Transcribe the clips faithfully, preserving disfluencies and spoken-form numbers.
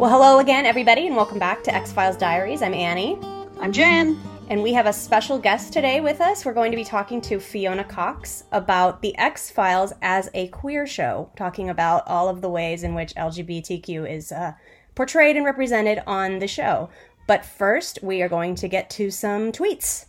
Well, hello again, everybody, and welcome back to X-Files Diaries. I'm Annie. I'm Jen. And we have a special guest today with us. We're going to be talking to Fiona Cox about the X-Files as a queer show, talking about all of the ways in which L G B T Q is uh, portrayed and represented on the show. But first, we are going to get to some tweets.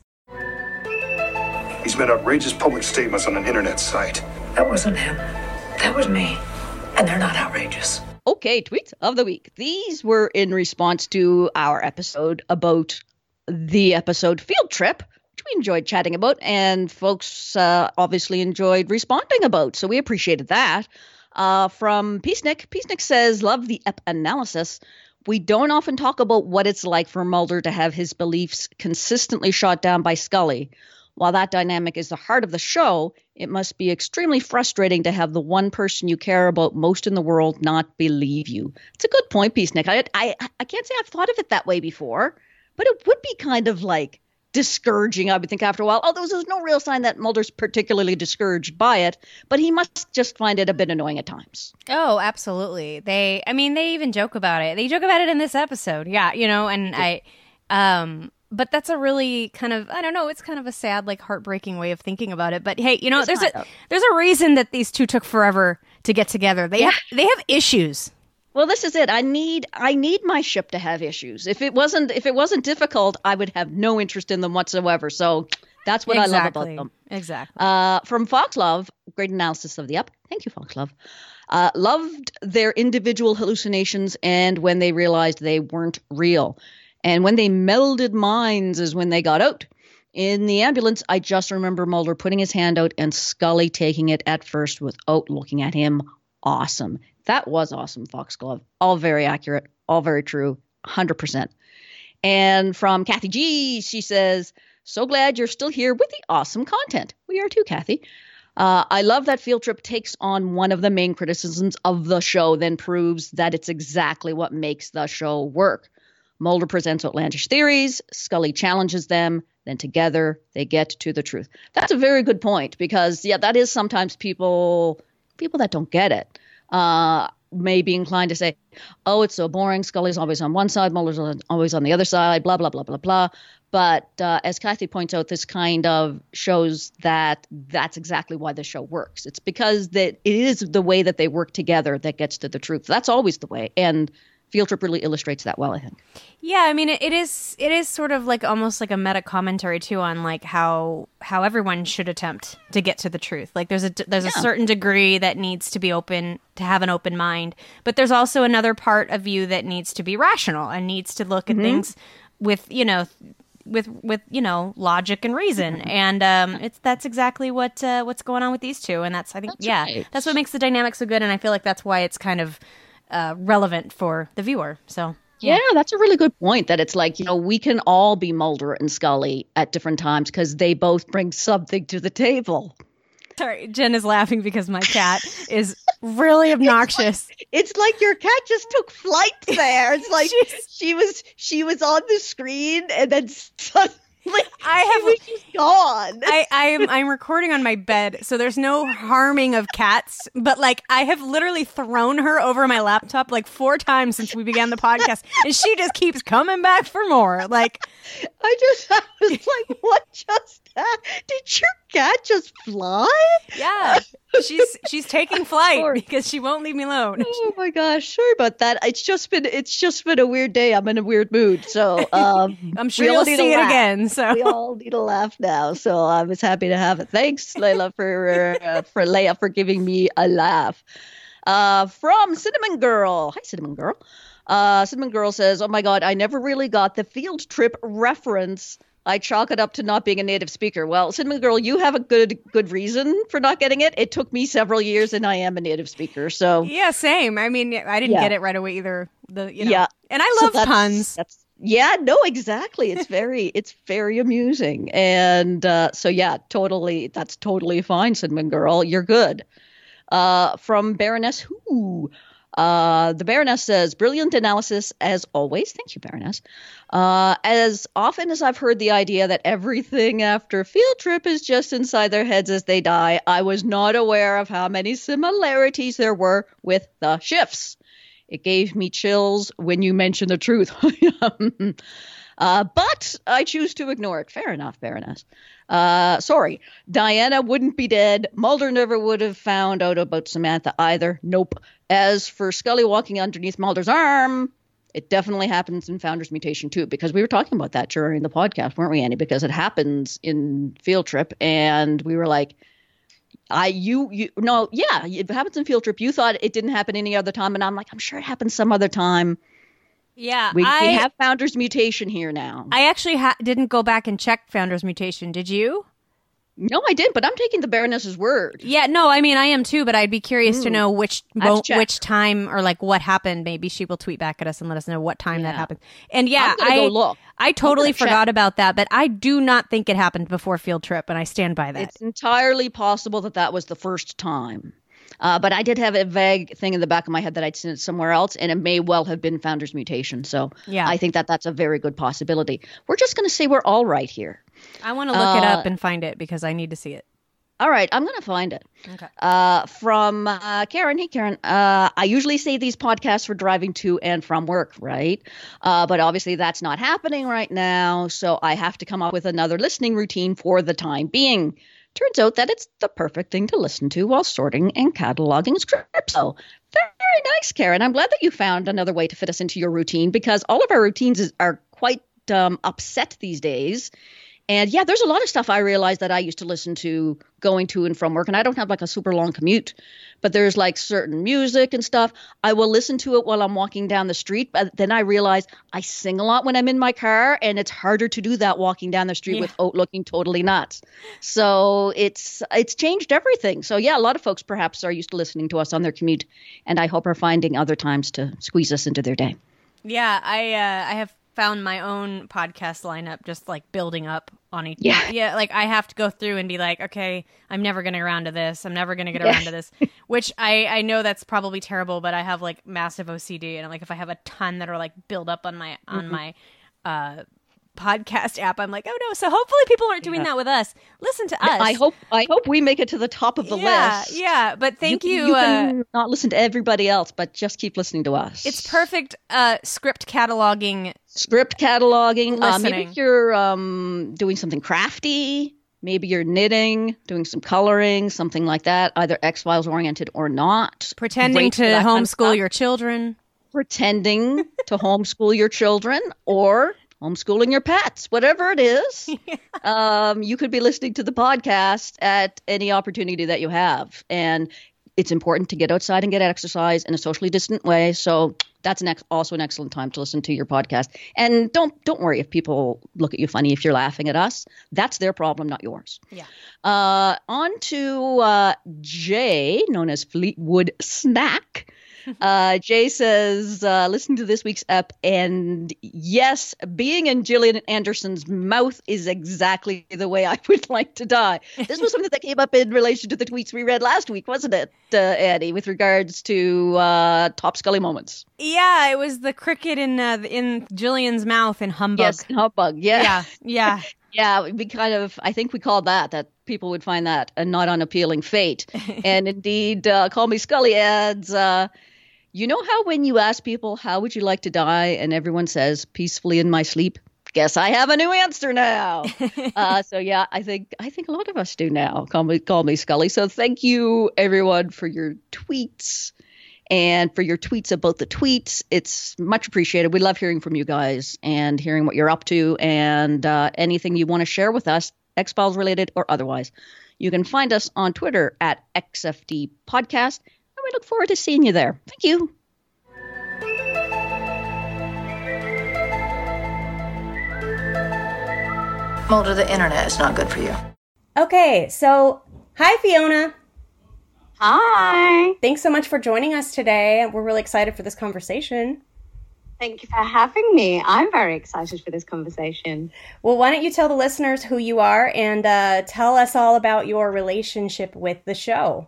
He's made outrageous public statements on an internet site. That wasn't him. That was me. And they're not outrageous. Okay, tweets of the week. These were in response to our episode about the episode Field Trip, which we enjoyed chatting about, and folks uh, obviously enjoyed responding about, so we appreciated that. Uh, from Peacenik, Peacenik says, love the ep analysis. We don't often talk about what it's like for Mulder to have his beliefs consistently shot down by Scully. While that dynamic is the heart of the show, it must be extremely frustrating to have the one person you care about most in the world not believe you. It's a good point, Peacenik. I, I, I can't say I've thought of it that way before, but it would be kind of like discouraging, I would think, after a while. Although there's no real sign that Mulder's particularly discouraged by it, but he must just find it a bit annoying at times. Oh, absolutely. They, I mean, they even joke about it. They joke about it in this episode. Yeah, you know, and I, um... But that's a really kind of, I don't know, it's kind of a sad, like, heartbreaking way of thinking about it. But hey, you know, It's there's a not. there's a reason that these two took forever to get together. They Yeah. have they have issues. Well, this is it. I need I need my ship to have issues. If it wasn't if it wasn't difficult, I would have no interest in them whatsoever. So that's what exactly. I love about them. Exactly. Uh, from Foxlove, great analysis of the up. Thank you, Foxlove. Uh, loved their individual hallucinations and when they realized they weren't real. And when they melded minds is when they got out. In the ambulance, I just remember Mulder putting his hand out and Scully taking it at first without looking at him. Awesome. That was awesome, Foxglove. All very accurate, all very true, one hundred percent. And from Kathy G, she says, so glad you're still here with the awesome content. We are too, Kathy. Uh, I love that Field Trip takes on one of the main criticisms of the show, then proves that it's exactly what makes the show work. Mulder presents outlandish theories, Scully challenges them, then together they get to the truth. That's a very good point because, yeah, that is sometimes people people that don't get it uh, may be inclined to say, oh, it's so boring. Scully's always on one side, Mulder's always on the other side, blah, blah, blah, blah, blah. But uh, as Kathy points out, this kind of shows that that's exactly why the show works. It's because that it is the way that they work together that gets to the truth. That's always the way. And Field Trip really illustrates that well, I think. Yeah, I mean, it, it is it is sort of like almost like a meta commentary too on like how how everyone should attempt to get to the truth. Like there's a there's Yeah. a certain degree that needs to be open, to have an open mind, but there's also another part of you that needs to be rational and needs to look at Mm-hmm. things with, you know, with with you know, logic and reason. And um it's that's exactly what uh, what's going on with these two, and that's I think That's yeah, right. that's what makes the dynamic so good, and I feel like that's why it's kind of uh, relevant for the viewer. So Yeah, that's a really good point that it's like, you know, we can all be Mulder and Scully at different times because they both bring something to the table. Sorry, Jen is laughing because my cat is really obnoxious. It's like your cat just took flight there. It's like She's- she was she was on the screen and then suddenly I she have- was just gone. I, I'm I'm recording on my bed, so there's no harming of cats. But like, I have literally thrown her over my laptop like four times since we began the podcast, and she just keeps coming back for more. Like, I just I was like, what just happened? Did your cat just fly? yeah, she's she's taking flight Sorry. because she won't leave me alone. Oh my gosh, sorry about that. It's just been it's just been a weird day. I'm in a weird mood. So um I'm sure we all you'll need see to it laugh. again. So we all need a laugh now. So I was happy to have it. Thanks, Layla, for uh, for Leia for giving me a laugh. Uh, from Cinnamon Girl. Hi, Cinnamon Girl. Uh, Cinnamon Girl says, "Oh my God, I never really got the Field Trip reference. I chalk it up to not being a native speaker." Well, Cinnamon Girl, you have a good good reason for not getting it. It took me several years, and I am a native speaker. So yeah, same. I mean, I didn't Yeah. get it right away either. The you know, Yeah. and I So love that's- puns. That's yeah, no, exactly. It's very, it's very amusing, and uh, so yeah, totally. That's totally fine, Cinnamon Girl. You're good. Uh, from Baroness Who. Uh, the Baroness says, brilliant analysis as always. Thank you, Baroness. Uh, as often as I've heard the idea that everything after Field Trip is just inside their heads as they die, I was not aware of how many similarities there were with the shifts. It gave me chills when you mentioned the truth. uh, but I choose to ignore it. Fair enough, Baroness. Uh, sorry, Diana wouldn't be dead. Mulder never would have found out about Samantha either. Nope. As for Scully walking underneath Mulder's arm, it definitely happens in Founder's Mutation too, because we were talking about that during the podcast, weren't we, Annie? Because it happens in Field Trip, and we were like, I, you, you, no, yeah, it happens in Field Trip. You thought it didn't happen any other time, and I'm like, I'm sure it happens some other time. Yeah, we, I, we have Founder's Mutation here now. I actually ha- didn't go back and check Founder's Mutation. Did you? No, I didn't, but I'm taking the Baroness's word. Yeah, no, I mean, I am too, but I'd be curious mm. to know which mo- check. which time or like what happened. Maybe she will tweet back at us and let us know what time yeah. that happened. And yeah, I'm gonna I go look. I totally forgot check. about that, but I do not think it happened before Field Trip, and I stand by that. It's entirely possible that that was the first time. Uh, but I did have a vague thing in the back of my head that I'd seen it somewhere else, and it may well have been Founder's Mutation. So yeah. I think that that's a very good possibility. We're just going to say we're all right here. I want to look uh, it up and find it because I need to see it. All right, I'm going to find it. Okay. Uh, from uh, Karen. Hey, Karen. Uh, I usually say these podcasts for driving to and from work, right? Uh, but obviously that's not happening right now, so I have to come up with another listening routine for the time being. Turns out that it's the perfect thing to listen to while sorting and cataloging scripts. So very nice, Karen. I'm glad that you found another way to fit us into your routine, because all of our routines is, are quite um, upset these days. And yeah, there's a lot of stuff I realized that I used to listen to going to and from work, and I don't have like a super long commute, but there's like certain music and stuff. I will listen to it while I'm walking down the street, but then I realize I sing a lot when I'm in my car, and it's harder to do that walking down the street yeah. without looking totally nuts. So it's it's changed everything. So yeah, a lot of folks perhaps are used to listening to us on their commute, and I hope are finding other times to squeeze us into their day. Yeah, I uh, I have found my own podcast lineup just like building up on each yeah yeah like I have to go through and be like, okay, I'm never gonna get around to this I'm never gonna get around to this which I I know that's probably terrible, but I have like massive O C D, and like if I have a ton that are like build up on my on mm-hmm. my uh podcast app, I'm like, oh no. So hopefully people aren't doing yeah. that with us. Listen to us. I hope I hope we make it to the top of the yeah, list. Yeah, but thank you. You, you can uh, not listen to everybody else, but just keep listening to us. It's perfect uh, script cataloging. Script cataloging. Uh, maybe Listening. you're um, doing something crafty. Maybe you're knitting, doing some coloring, something like that, either X-Files oriented or not. Pretending Great to for that kind of homeschool stuff. your children. Pretending to homeschool your children, or homeschooling your pets, whatever it is. Yeah. Um, you could be listening to the podcast at any opportunity that you have. And it's important to get outside and get exercise in a socially distant way. So that's an ex- also an excellent time to listen to your podcast. And don't don't worry if people look at you funny if you're laughing at us. That's their problem, not yours. Yeah. Uh, on to uh, Jay, known as Fleetwood Snack. Uh, Jay says, uh, listen to this week's ep, and yes, being in Gillian Anderson's mouth is exactly the way I would like to die. This was something that came up in relation to the tweets we read last week, wasn't it, uh, Annie, with regards to uh, top Scully moments? Yeah, it was the cricket in uh, in Gillian's mouth in Humbug. Yes, Humbug, yeah. Yeah, yeah. Yeah, we kind of, I think we called that, that people would find that a not unappealing fate. And indeed, uh, Call Me Scully adds, uh, you know how when you ask people, how would you like to die? And everyone says, peacefully in my sleep. Guess I have a new answer now. uh, so yeah, I think I think a lot of us do now. Call me, call me Scully. So thank you, everyone, for your tweets and for your tweets about the tweets. It's much appreciated. We love hearing from you guys and hearing what you're up to, and uh, anything you want to share with us, X-Files related or otherwise. You can find us on Twitter at X F D Podcast. We look forward to seeing you there. Thank you. Mulder, the internet is not good for you. Okay, so hi, Fiona. Hi. Thanks so much for joining us today. We're really excited for this conversation. Thank you for having me. I'm very excited for this conversation. Well, why don't you tell the listeners who you are and uh, tell us all about your relationship with the show?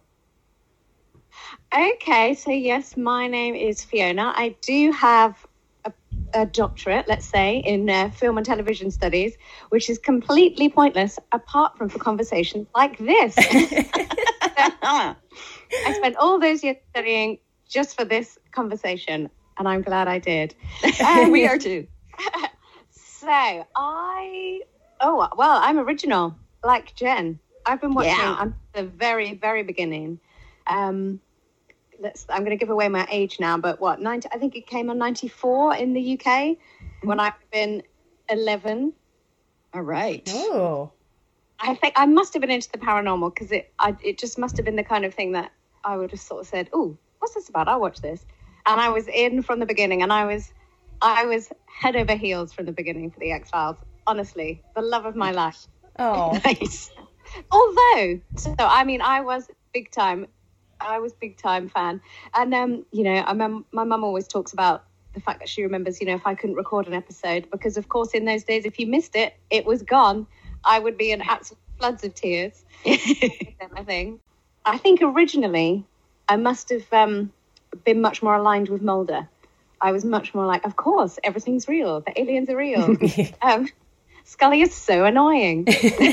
Okay, so yes, my name is Fiona. I do have a, a doctorate, let's say, in uh, film and television studies, which is completely pointless apart from for conversations like this. I spent all those years studying just for this conversation, and I'm glad I did. Um, we are too. So I, oh, well, I'm original, like Jen. I've been watching Yeah. at the very, very beginning. Um, let's. I'm going to give away my age now, but what? ninety I think it came on ninety-four in the U K when I've been eleven. All right. Oh. I think I must have been into the paranormal because it, I, it just must have been the kind of thing that I would have sort of said, "Oh, what's this about? I'll watch this." And I was in from the beginning, and I was, I was head over heels from the beginning for the X-Files. Honestly, the love of my life. Oh. Nice. Although, so I mean, I was big time. I was big time fan, and um, you know, I mem- my mum always talks about the fact that she remembers, you know, if I couldn't record an episode, because of course in those days, if you missed it, it was gone. I would be in absolute floods of tears. I think. I think originally, I must have um, been much more aligned with Mulder. I was much more like, of course, everything's real. The aliens are real. um, Scully is so annoying.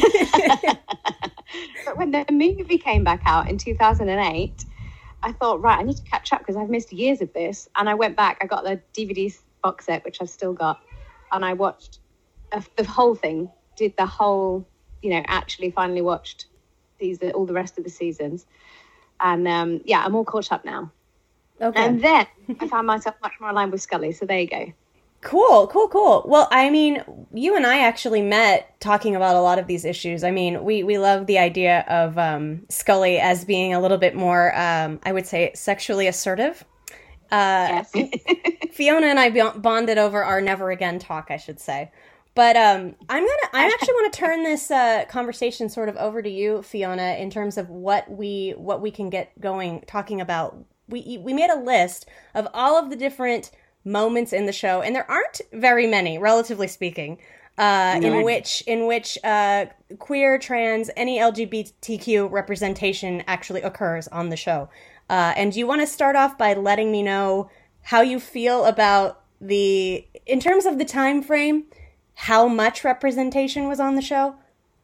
But when the movie came back out in two thousand eight, I thought, right, I need to catch up because I've missed years of this. And I went back. I got the D V D box set, which I've still got. And I watched uh, the whole thing, did the whole, you know, actually finally watched these all the rest of the seasons. And um, yeah, I'm all caught up now. Okay. And then I found myself much more aligned with Scully. So there you go. Cool, cool, cool. Well, I mean, you and I actually met talking about a lot of these issues. I mean, we, we love the idea of um, Scully as being a little bit more, um, I would say, sexually assertive. Uh, Yes. Fiona and I bonded over our never again talk, I should say. But um, I'm gonna, I actually want to turn this uh, conversation sort of over to you, Fiona, in terms of what we, what we can get going talking about. We we made a list of all of the different moments in the show, and there aren't very many, relatively speaking, uh, No. in which in which uh, queer, trans, any L G B T Q representation actually occurs on the show. Uh, and do you want to start off by letting me know how you feel about the, in terms of the time frame, how much representation was on the show?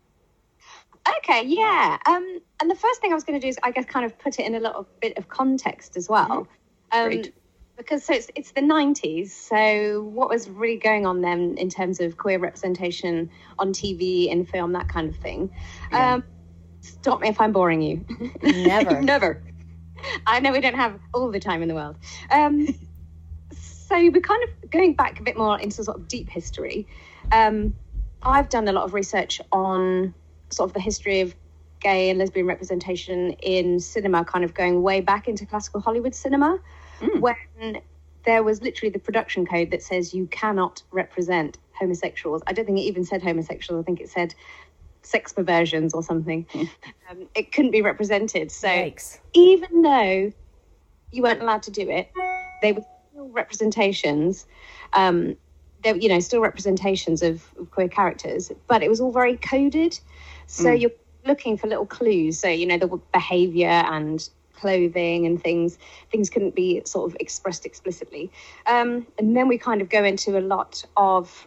Okay, yeah. Um, and the first thing I was going to do is, I guess, kind of put it in a little bit of context as well. Um, Great. Because so it's, it's the nineties. So what was really going on then in terms of queer representation on T V, in film, that kind of thing? Yeah. Um, stop me if I'm boring you. Never. Never. I know we don't have all the time in the world. Um, so we're kind of going back a bit more into sort of deep history. Um, I've done a lot of research on sort of the history of gay and lesbian representation in cinema, kind of going way back into classical Hollywood cinema, Mm. when there was literally the production code that says you cannot represent homosexuals. I don't think it even said homosexuals. I think it said sex perversions or something. Mm. Um, it couldn't be represented. So Yikes. even though you weren't allowed to do it, they were still representations. Um, they, you know, still representations of, of queer characters, but it was all very coded. So Mm. you're looking for little clues. So, you know, the behavior and clothing and things, things couldn't be sort of expressed explicitly. Um, and then we kind of go into a lot of,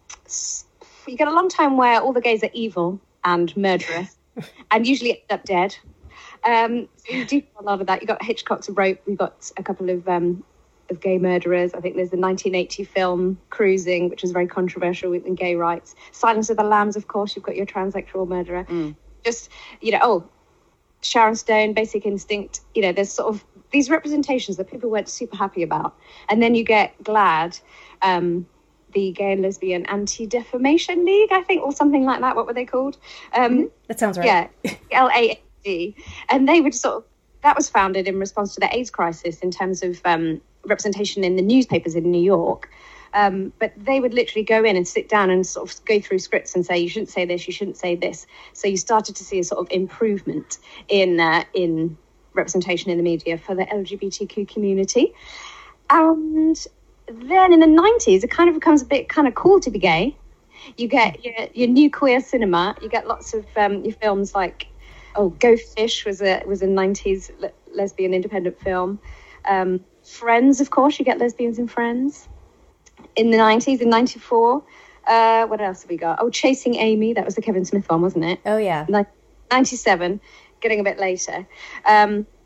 you get a long time where all the gays are evil and murderous and usually end up dead. Um, so you do a lot of that. You got Hitchcock's Rope. We've got a couple of um, of gay murderers. I think there's the nineteen eighty film Cruising, which was very controversial in gay rights. Silence of the Lambs, of course. You've got your transsexual murderer. Mm. Just, you know, oh, Sharon Stone, Basic Instinct. You know, there's sort of these representations that people weren't super happy about. And then you get GLAAD, um, the Gay and Lesbian Anti-Defamation League, I think, or something like that. What were they called? Um, That sounds right. Yeah, L A A D. And they would sort of, that was founded in response to the AIDS crisis in terms of um, representation in the newspapers in New York. Um, but they would literally go in and sit down and sort of go through scripts and say, you shouldn't say this, you shouldn't say this. So you started to see a sort of improvement in uh, in representation in the media for the L G B T Q community. And then in the nineties, it kind of becomes a bit kind of cool to be gay. You get your, your new queer cinema. You get lots of um, your films like, oh, Go Fish was a was a nineties le- lesbian independent film. Um, Friends, of course, you get lesbians in Friends. In the nineties, in ninety-four, uh, what else have we got? Oh, Chasing Amy, that was the Kevin Smith one, wasn't it? Oh, yeah. Ni- ninety-seven, getting a bit later. Um,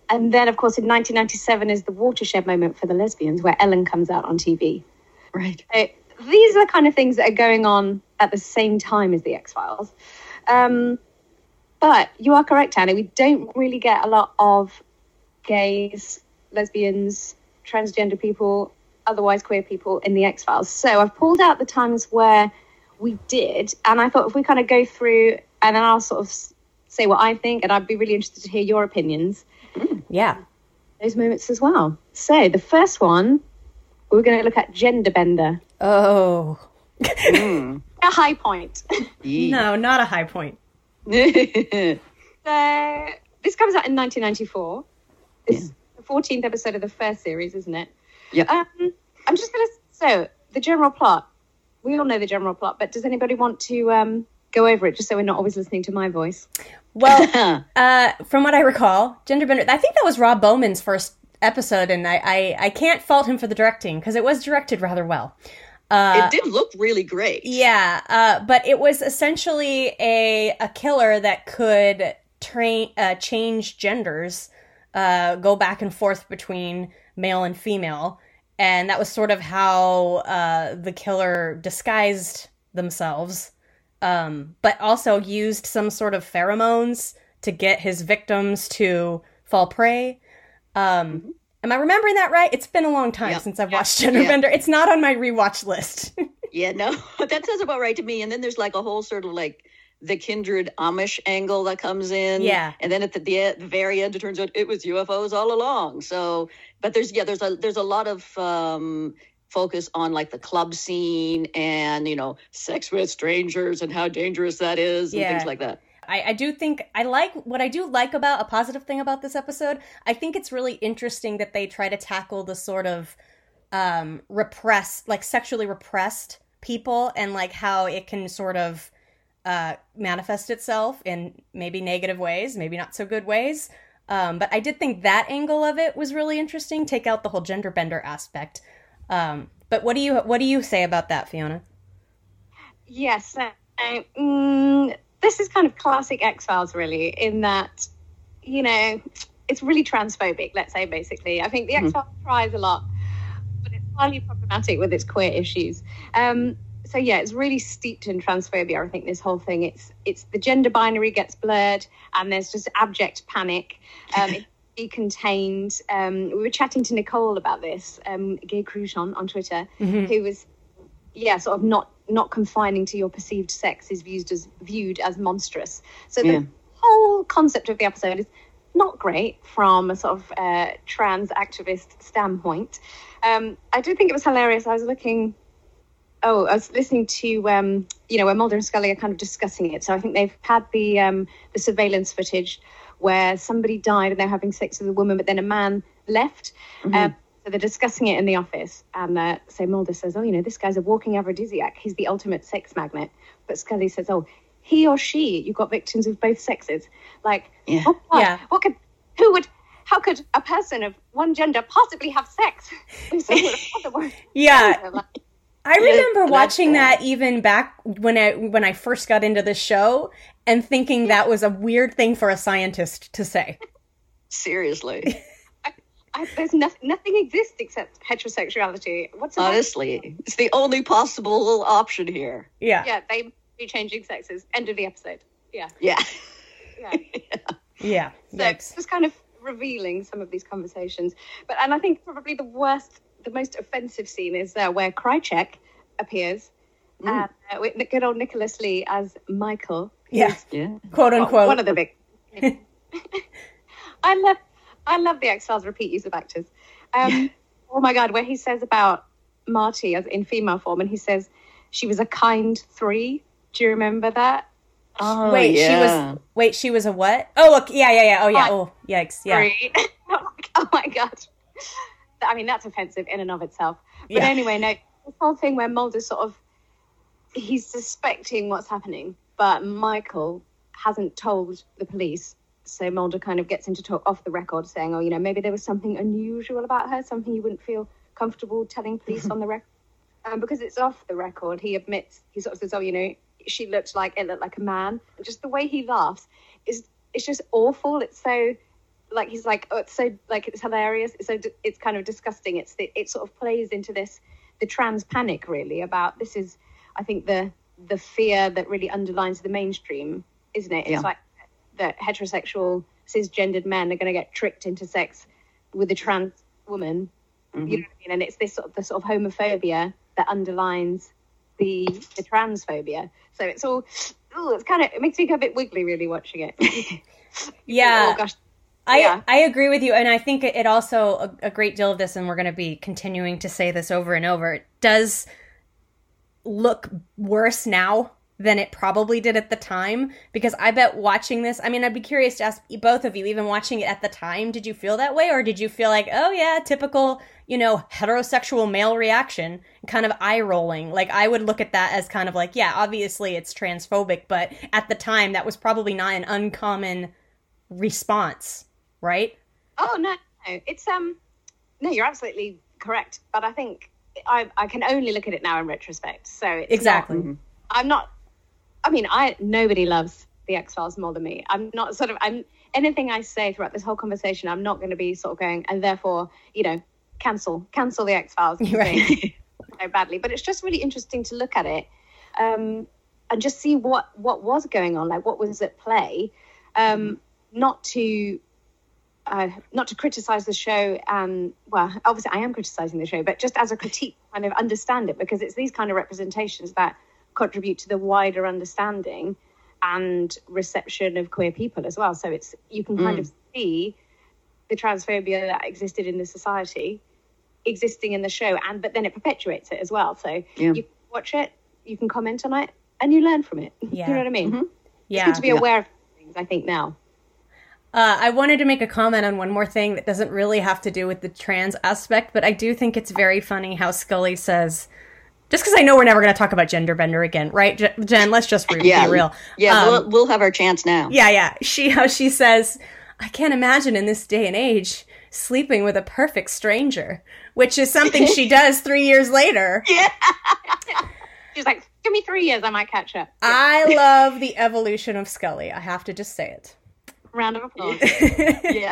and then, of course, in nineteen ninety-seven is the watershed moment for the lesbians, where Ellen comes out on T V. Right. So these are the kind of things that are going on at the same time as the X-Files. Um, but you are correct, Annie. We don't really get a lot of gays, lesbians, transgender people, otherwise queer people in the X-Files. So I've pulled out the times where we did, and I thought if we kind of go through, and then I'll sort of say what I think, and I'd be really interested to hear your opinions. Mm, yeah. Those moments as well. So the first one, we're going to look at Gender Bender. Oh. Mm. A high point. No, not a high point. So this comes out in nineteen ninety-four. It's yeah. the fourteenth episode of the first series, isn't it? Yeah. Um, I'm just going to... So, the general plot. We all know the general plot, but does anybody want to um, go over it, just so we're not always listening to my voice? Well, uh, from what I recall, Gender Bender... I think that was Rob Bowman's first episode, and I, I, I can't fault him for the directing, because it was directed rather well. Uh, it did look really great. Yeah, uh, but it was essentially a a killer that could train uh, change genders, uh, go back and forth between male and female, and that was sort of how uh, the killer disguised themselves, um, but also used some sort of pheromones to get his victims to fall prey. Um, mm-hmm. Am I remembering that right? It's been a long time yep. since I've yep. watched Gender yep. Bender. It's not on my rewatch list. Yeah, no, that sounds about right to me. And then there's like a whole sort of like the kindred Amish angle that comes in. Yeah. And then at the, the, the very end, it turns out it was U F Os all along. So, but there's, yeah, there's a, there's a lot of um, focus on like the club scene and, you know, sex with strangers and how dangerous that is and yeah. things like that. I, I do think I like what I do like about a positive thing about this episode. I think it's really interesting that they try to tackle the sort of um, repressed, like sexually repressed people, and like how it can sort of uh, manifest itself in maybe negative ways, maybe not so good ways. Um, but I did think that angle of it was really interesting. Take out the whole gender bender aspect. Um, but what do you what do you say about that, Fiona? Yes. Uh, mm, This is kind of classic X-Files, really, in that, you know, it's really transphobic, let's say, basically. I think the mm-hmm. X-Files tries a lot, but it's highly problematic with its queer issues. Um, so, yeah, it's really steeped in transphobia, I think, this whole thing. It's it's the gender binary gets blurred, and there's just abject panic. Um, it's decontained. Um, we were chatting to Nicole about this, um, Gay Cruchon on Twitter, mm-hmm. who was, yeah, sort of not... not confining to your perceived sex is viewed as viewed as monstrous. So the yeah. whole concept of the episode is not great from a sort of uh, trans activist standpoint. Um, I do think it was hilarious. I was looking, oh, I was listening to, um, you know, where Mulder and Scully are kind of discussing it. So I think they've had the um, the surveillance footage where somebody died and they're having sex with a woman, but then a man left. Mm-hmm. Um, So they're discussing it in the office, and uh, so Mulder says, oh, you know, this guy's a walking aphrodisiac. He's the ultimate sex magnet. But Scully says, oh, he or she, you've got victims of both sexes. Like, yeah. oh, what? yeah. what could, who would, how could a person of one gender possibly have sex with someone of other one? Yeah. Like, I remember watching that even back when I, when I first got into this show and thinking that was a weird thing for a scientist to say. Seriously. I, there's no, nothing exists except heterosexuality. What's honestly, it's the only possible option here. Yeah, yeah, they be changing sexes. End of the episode. Yeah, yeah, yeah, yeah. So it's just kind of revealing some of these conversations. But and I think probably the worst, the most offensive scene is uh, where Krychek appears, mm. uh, with good old Nicholas Lee as Michael. Yeah, yeah, quote unquote, well, one of the big. I love. I love the X-Files repeat use of actors. Um, yeah. Oh, my God, where he says about Marty as in female form, and he says she was a kind three. Do you remember that? Oh, wait, yeah. she was. Wait, she was a what? Oh, look, yeah, yeah, yeah. Oh, yeah. Oh, yikes, yeah. Oh, my God. I mean, that's offensive in and of itself. But yeah. anyway, no, this whole thing where Mulder sort of, he's suspecting what's happening, but Michael hasn't told the police. So Mulder kind of gets him to talk off the record saying, oh, you know, maybe there was something unusual about her, something you wouldn't feel comfortable telling police on the record. Um, because it's off the record, he admits, he sort of says, oh, you know, she looked like, it looked like a man. And just the way he laughs is, it's just awful. It's so like he's like, oh, it's so like it's hilarious. It's so it's kind of disgusting. It's the, it sort of plays into this the trans panic really about this is I think the the fear that really underlines the mainstream, isn't it? It's Yeah. like that heterosexual cisgendered men are going to get tricked into sex with a trans woman. Mm-hmm. You know what I mean? And it's this sort of the sort of homophobia that underlines the the transphobia. So it's all, ooh, it's kind of it makes me go a bit wiggly really watching it. Yeah. Oh gosh. I, Yeah. I agree with you, and I think it also, a, a great deal of this, and we're going to be continuing to say this over and over, it does look worse now than it probably did at the time, because I bet watching this, I mean, I'd be curious to ask both of you, even watching it at the time, did you feel that way, or did you feel like, oh yeah, typical, you know, heterosexual male reaction, kind of eye-rolling? Like, I would look at that as kind of like, yeah, obviously it's transphobic, but at the time, that was probably not an uncommon response. Right? Oh no, no, it's um, no, you're absolutely correct. But I think I I can only look at it now in retrospect. So it's Exactly. Not, I'm not. I mean, I nobody loves the X-Files more than me. I'm not sort of. I'm anything I say throughout this whole conversation. I'm not going to be sort of going and therefore, you know, cancel cancel the X-Files Right. so badly. But it's just really interesting to look at it, um, and just see what what was going on, like what was at play, um, not to. Uh, not to criticize the show, and well, obviously I am criticizing the show, but just as a critique, kind of understand it, because it's these kind of representations that contribute to the wider understanding and reception of queer people as well. So it's you can kind Mm. of see the transphobia that existed in the society existing in the show, and but then it perpetuates it as well. So Yeah. you watch it, you can comment on it, and you learn from it. Yeah. You know what I mean? Mm-hmm. Yeah. It's good to be Yeah. aware of things, I think, now. Uh, I wanted to make a comment on one more thing that doesn't really have to do with the trans aspect, but I do think it's very funny how Scully says, just because I know we're never going to talk about gender bender again, right, Je- Jen? Let's just be, Yeah. be real. Yeah, Um, we'll, we'll have our chance now. yeah, yeah. She how she says, I can't imagine in this day and age sleeping with a perfect stranger, which is something she does three years later. Yeah. She's like, give me three years, I might catch up. I love the evolution of Scully. I have to just say it. Round of applause. Yeah.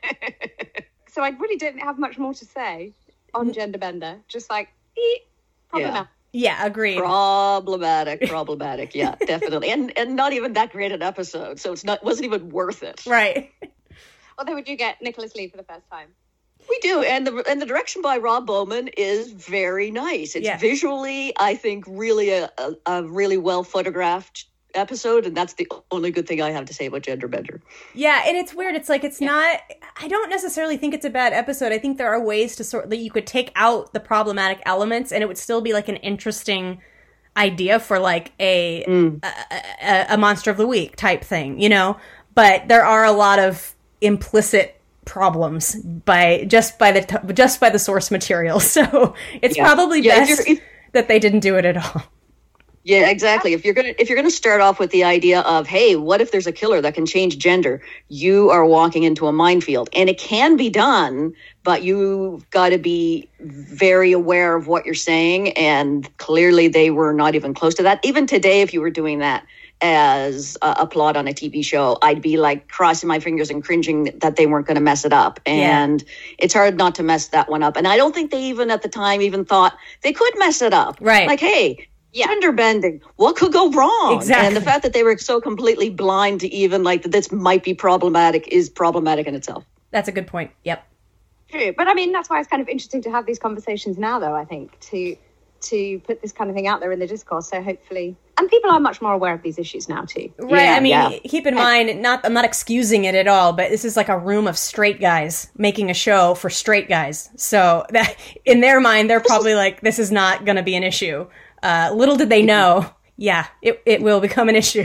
So I really didn't have much more to say on gender bender. Just like, eh, probably Yeah. not. Yeah, agreed. Problematic, problematic. Yeah, definitely. And and not even that great an episode. So it's not wasn't even worth it. Right. Although we do get Nicholas Lee for the first time. We do. And the and the direction by Rob Bowman is very nice. It's Yeah. visually, I think, really a, a, a really well photographed episode, and that's the only good thing I have to say about Gender Bender. Yeah, and it's weird. It's like it's not. I don't necessarily think it's a bad episode. I think there are ways to sort that you could take out the problematic elements, and it would still be like an interesting idea for like a Mm. a, a, a monster of the week type thing, you know. But there are a lot of implicit problems by just by the t- just by the source material. So it's Yeah. probably Yeah, if best you're- if- that they didn't do it at all. Yeah, exactly. If you're gonna if you're gonna start off with the idea of, hey, what if there's a killer that can change gender? You are walking into a minefield, and it can be done, but you've got to be very aware of what you're saying. And clearly, they were not even close to that. Even today, if you were doing that as a, a plot on a T V show, I'd be like crossing my fingers and cringing that they weren't going to mess it up. And it's hard not to mess that one up. And I don't think they even at the time even thought they could mess it up. Right. Like, hey. Yeah. Gender bending. What could go wrong? Exactly. And the fact that they were so completely blind to even like that this might be problematic is problematic in itself. That's a good point. Yep. True. But I mean, that's why it's kind of interesting to have these conversations now, though, I think, to to put this kind of thing out there in the discourse. So hopefully, and people are much more aware of these issues now, too. Right. Yeah, I mean, yeah. keep in mind, not I'm not excusing it at all, but this is like a room of straight guys making a show for straight guys. So that in their mind, they're probably like, this is not going to be an issue. Uh, little did they know, yeah, it it will become an issue.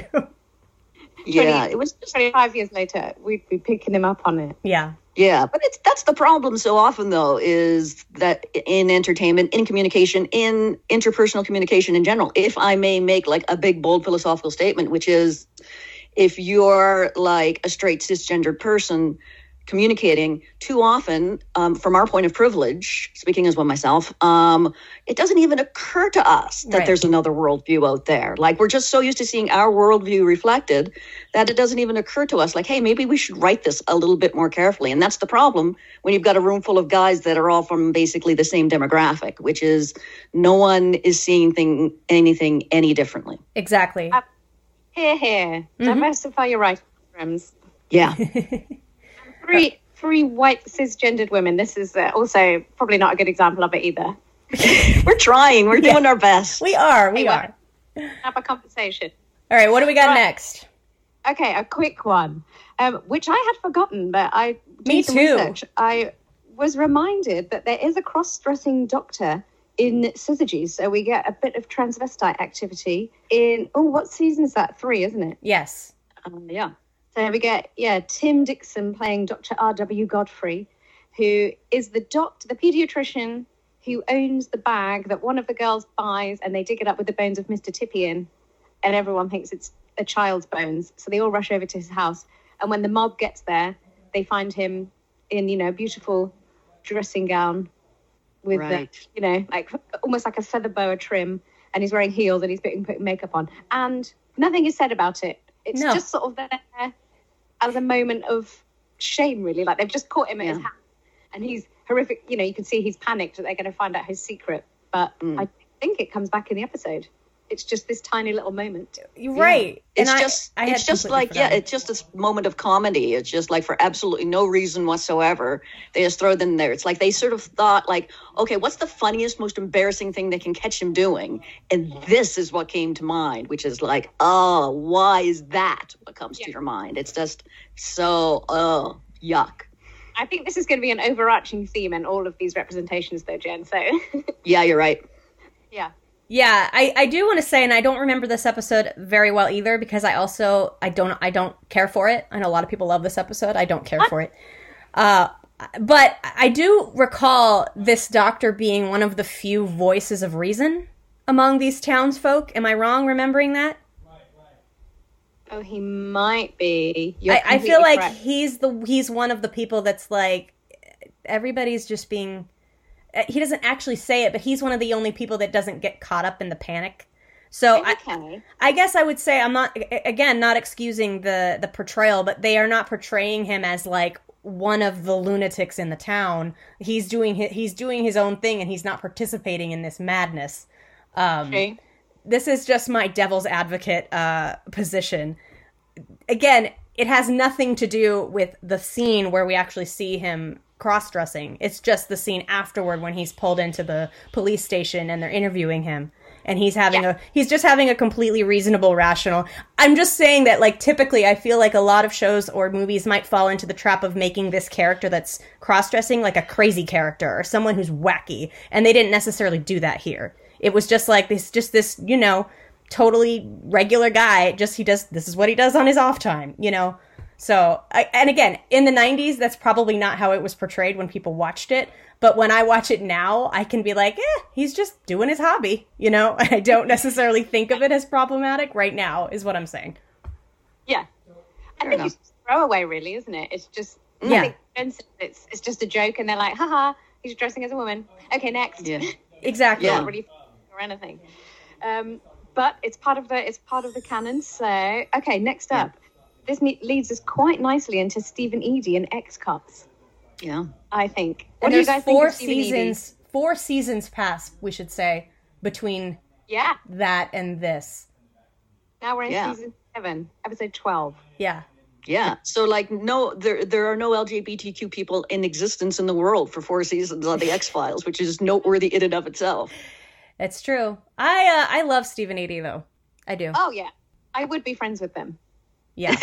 Yeah, it was just twenty-five years later, we'd be picking them up on it. Yeah. Yeah, but it's that's the problem so often though, is that in entertainment, in communication, in interpersonal communication in general, if I may make like a big bold philosophical statement, which is if you're like a straight cisgendered person, communicating too often, um, from our point of privilege, speaking as one myself, um, it doesn't even occur to us that Right. there's another worldview out there. Like, we're just so used to seeing our worldview reflected that it doesn't even occur to us, like, hey, maybe we should write this a little bit more carefully. And that's the problem when you've got a room full of guys that are all from basically the same demographic, which is no one is seeing thing, anything any differently. Exactly. Uh, Here, here. Diversify your writing programs. Yeah. Three, three white cisgendered women. This is uh, also probably not a good example of it either. We're trying. We're doing our best. We are. We Anyway. are. Have a conversation. All right. What do we got Right. next? Okay, a quick one, um, which I had forgotten, but I Me did some too. research. I was reminded that there is a cross-dressing doctor in Syzygy, so we get a bit of transvestite activity in. Oh, what season is that? Three, isn't it? Yes. Um, yeah. So we get yeah Tim Dixon playing Doctor R W Godfrey, who is the doctor, the pediatrician who owns the bag that one of the girls buys, and they dig it up with the bones of Mister Tippy in, and everyone thinks it's a child's bones. So they all rush over to his house, and when the mob gets there, they find him in, you know, a beautiful dressing gown with, Right. the, you know, like almost like a feather boa trim, and he's wearing heels and he's putting, putting makeup on, and nothing is said about it. It's No. just sort of there as a moment of shame, really. Like they've just caught him at his Yeah. house, and he's horrific. You know, you can see he's panicked that they're going to find out his secret. But Mm. I think it comes back in the episode. It's just this tiny little moment. You're right. It's And I- just, I had it's just completely like, yeah, forgotten. it's just this moment of comedy. It's just like for absolutely no reason whatsoever. They just throw them there. It's like they sort of thought, like, okay, what's the funniest, most embarrassing thing they can catch him doing? And this is what came to mind, which is like, oh, why is that what comes to Yeah. your mind? It's just so, oh, yuck. I think this is going to be an overarching theme in all of these representations, though, Jen. So, Yeah, you're right. yeah. Yeah, I, I do want to say, and I don't remember this episode very well either, because I also I don't I don't care for it. I know a lot of people love this episode. I don't care for it. Uh, but I do recall this doctor being one of the few voices of reason among these townsfolk. Am I wrong remembering that? Oh, he might be. You're I, I completely feel like correct. he's the he's one of the people that's like everybody's just being. He doesn't actually say it, but he's one of the only people that doesn't get caught up in the panic. So I, Okay. I guess I would say I'm not again not excusing the the portrayal, but they are not portraying him as like one of the lunatics in the town. He's doing his, he's doing his own thing, and he's not participating in this madness. Um, Okay. this is just my devil's advocate uh, position. Again, it has nothing to do with the scene where we actually see him cross-dressing. It's just the scene afterward when he's pulled into the police station and they're interviewing him. And he's having Yeah. a he's just having a completely reasonable, rational. I'm just saying that, like, typically I feel like a lot of shows or movies might fall into the trap of making this character that's cross-dressing like a crazy character or someone who's wacky. And they didn't necessarily do that here. It was just like this, just this, you know, totally regular guy. Just he does, this is what he does on his off time, you know? So, I, and again, in the nineties, that's probably not how it was portrayed when people watched it. But when I watch it now, I can be like, eh, he's just doing his hobby, you know? I don't necessarily think of it as problematic right now, is what I'm saying. Yeah. I think enough. it's throwaway, really, isn't it? It's just, Yeah. I think Jen said it's, it's just a joke, and they're like, haha, he's dressing as a woman. Okay, next. Yeah. Exactly. Yeah. Not really or anything. Um, but it's part of the it's part of the canon. So okay, next up, this me- leads us quite nicely into Stephen Eady and X-Cops. Yeah. I think. What And do you there's guys think four of Stephen Eady? seasons, four seasons pass, we should say, between Yeah. that and this. Now we're in Yeah. season seven, episode twelve. Yeah. Yeah. So like no there there are no L G B T Q people in existence in the world for four seasons on the X-Files, which is noteworthy in and of itself. It's true. I uh, I love Stephen Eady, though. I do. Oh yeah, I would be friends with them. Yeah.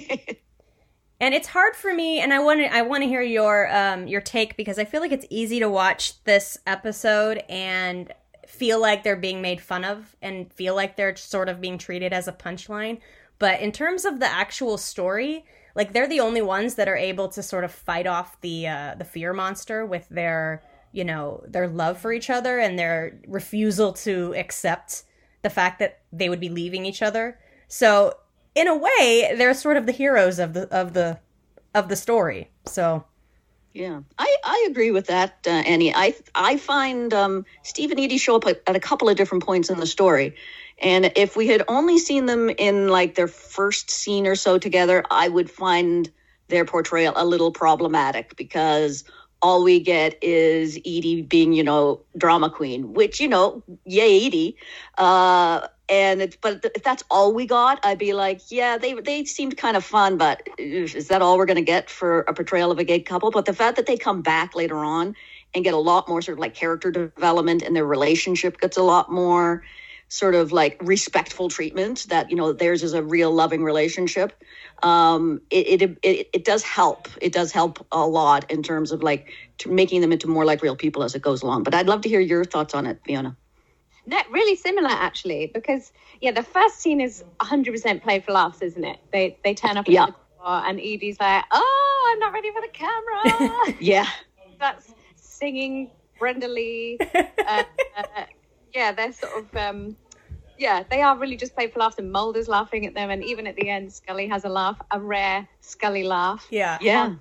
And it's hard for me, and I want to I want to hear your um your take, because I feel like it's easy to watch this episode and feel like they're being made fun of and feel like they're sort of being treated as a punchline. But in terms of the actual story, like, they're the only ones that are able to sort of fight off the uh, the fear monster with their, you know, their love for each other and their refusal to accept the fact that they would be leaving each other. So in a way, they're sort of the heroes of the of the of the story. So, yeah, I, I agree with that, uh, Annie. I I find um, Steve and Edie show up at, at a couple of different points in the story. And if we had only seen them in like their first scene or so together, I would find their portrayal a little problematic, because all we get is Edie being, you know, drama queen, which, you know, yay, Edie. Uh, and it, but if that's all we got, I'd be like, yeah, they they seemed kind of fun, but is that all we're going to get for a portrayal of a gay couple? But the fact that they come back later on and get a lot more sort of like character development, and their relationship gets a lot more sort of like respectful treatment, that, you know, theirs is a real loving relationship. Um, it, it, it, it does help. It does help a lot in terms of like to making them into more like real people as it goes along. But I'd love to hear your thoughts on it, Fiona. No, really similar actually, because yeah, the first scene is one hundred percent played for laughs, isn't it? They they turn up at yeah. the car and Edie's like, oh, I'm not ready for the camera. yeah. That's singing Brenda Lee. uh, uh, yeah, they're sort of, um, yeah, they are really just played for laughs, and Mulder's laughing at them, and even at the end, Scully has a laugh, a rare Scully laugh. Yeah. Yeah.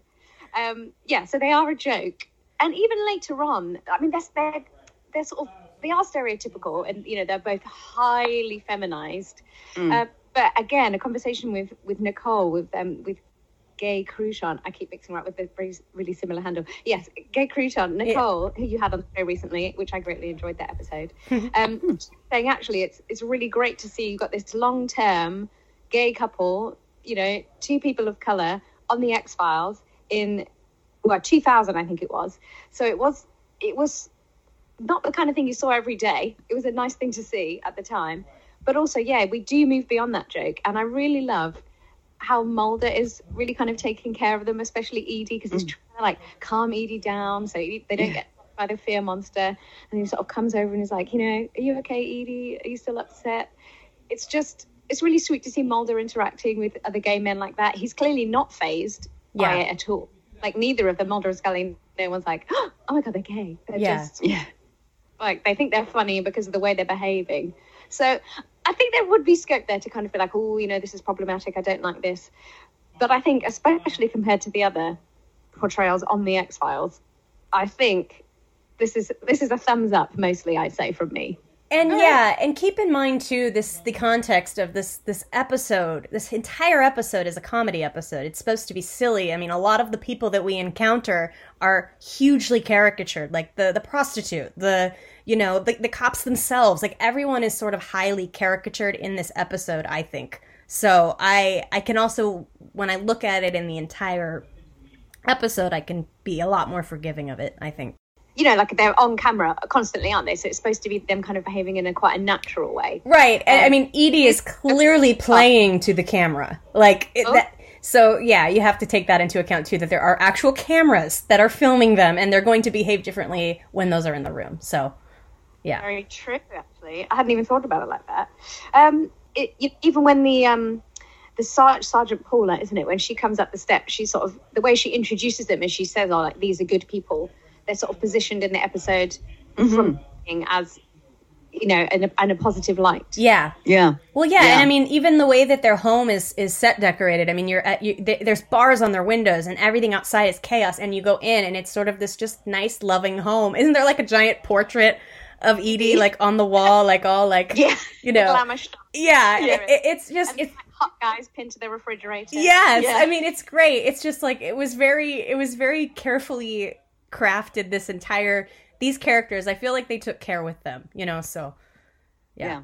Um, yeah, so they are a joke. And even later on, I mean, they're, they're, they're sort of, they are stereotypical, and, you know, they're both highly feminized. Mm. Uh, but again, a conversation with, with Nicole, with um, with Gay Cruchon. I keep mixing her up with the very, really similar handle. Yes, Gay Cruchon, Nicole, yeah. who you had on the show recently, which I greatly enjoyed that episode. um, saying actually, it's it's really great to see you've got this long-term gay couple, you know, two people of color on the X-Files in, well, two thousand, I think it was. So it was it was not the kind of thing you saw every day. It was a nice thing to see at the time. But also, yeah, we do move beyond that joke, and I really love how Mulder is really kind of taking care of them, especially Edie, because he's mm. trying to like calm Edie down so they don't yeah. get by the fear monster. And he sort of comes over and is like, you know, are you okay, Edie? Are you still upset? It's just, it's really sweet to see Mulder interacting with other gay men like that. He's clearly not fazed yeah. by it at all. Like neither of them, Mulder and Scully, no one's like, oh my God, they're gay. They're yeah. just, yeah. like, they think they're funny because of the way they're behaving. So I think there would be scope there to kind of be like, oh, you know, this is problematic. I don't like this. But I think, especially compared to the other portrayals on the X-Files, I think this is this is a thumbs up, mostly, I'd say, from me. And yeah, and keep in mind too, this the context of this this episode. This entire episode is a comedy episode. It's supposed to be silly. I mean, a lot of the people that we encounter are hugely caricatured, like the the prostitute, the you know the the cops themselves. Like everyone is sort of highly caricatured in this episode, I think. So I I can also, when I look at it in the entire episode, I can be a lot more forgiving of it, I think. You know, like they're on camera constantly, aren't they? So it's supposed to be them kind of behaving in a quite a natural way. Right. And um, I mean, Edie is clearly playing to the camera. Like, it, oh. that, so yeah, you have to take that into account too, that there are actual cameras that are filming them, and they're going to behave differently when those are in the room. So, yeah. Very true, actually. I hadn't even thought about it like that. Um, it, it, even when the... Um, The Sar- Sergeant Paula, isn't it? When she comes up the steps, she sort of, the way she introduces them is she says, oh, like, these are good people. They're sort of positioned in the episode mm-hmm. from as, you know, in a, in a positive light. Yeah. Yeah. Well, yeah, yeah. And I mean, even the way that their home is, is set decorated. I mean, you're at, you, th- there's bars on their windows and everything outside is chaos, and you go in and it's sort of this just nice, loving home. Isn't there like a giant portrait of Edie, like on the wall, like all like, yeah. you know. Yeah. yeah. It, it's just, and it's. Hot guys pinned to the refrigerator. Yes, yeah. I mean it's great. It's just like it was very, it was very carefully crafted. This entire these characters, I feel like they took care with them, you know. So, yeah, yeah.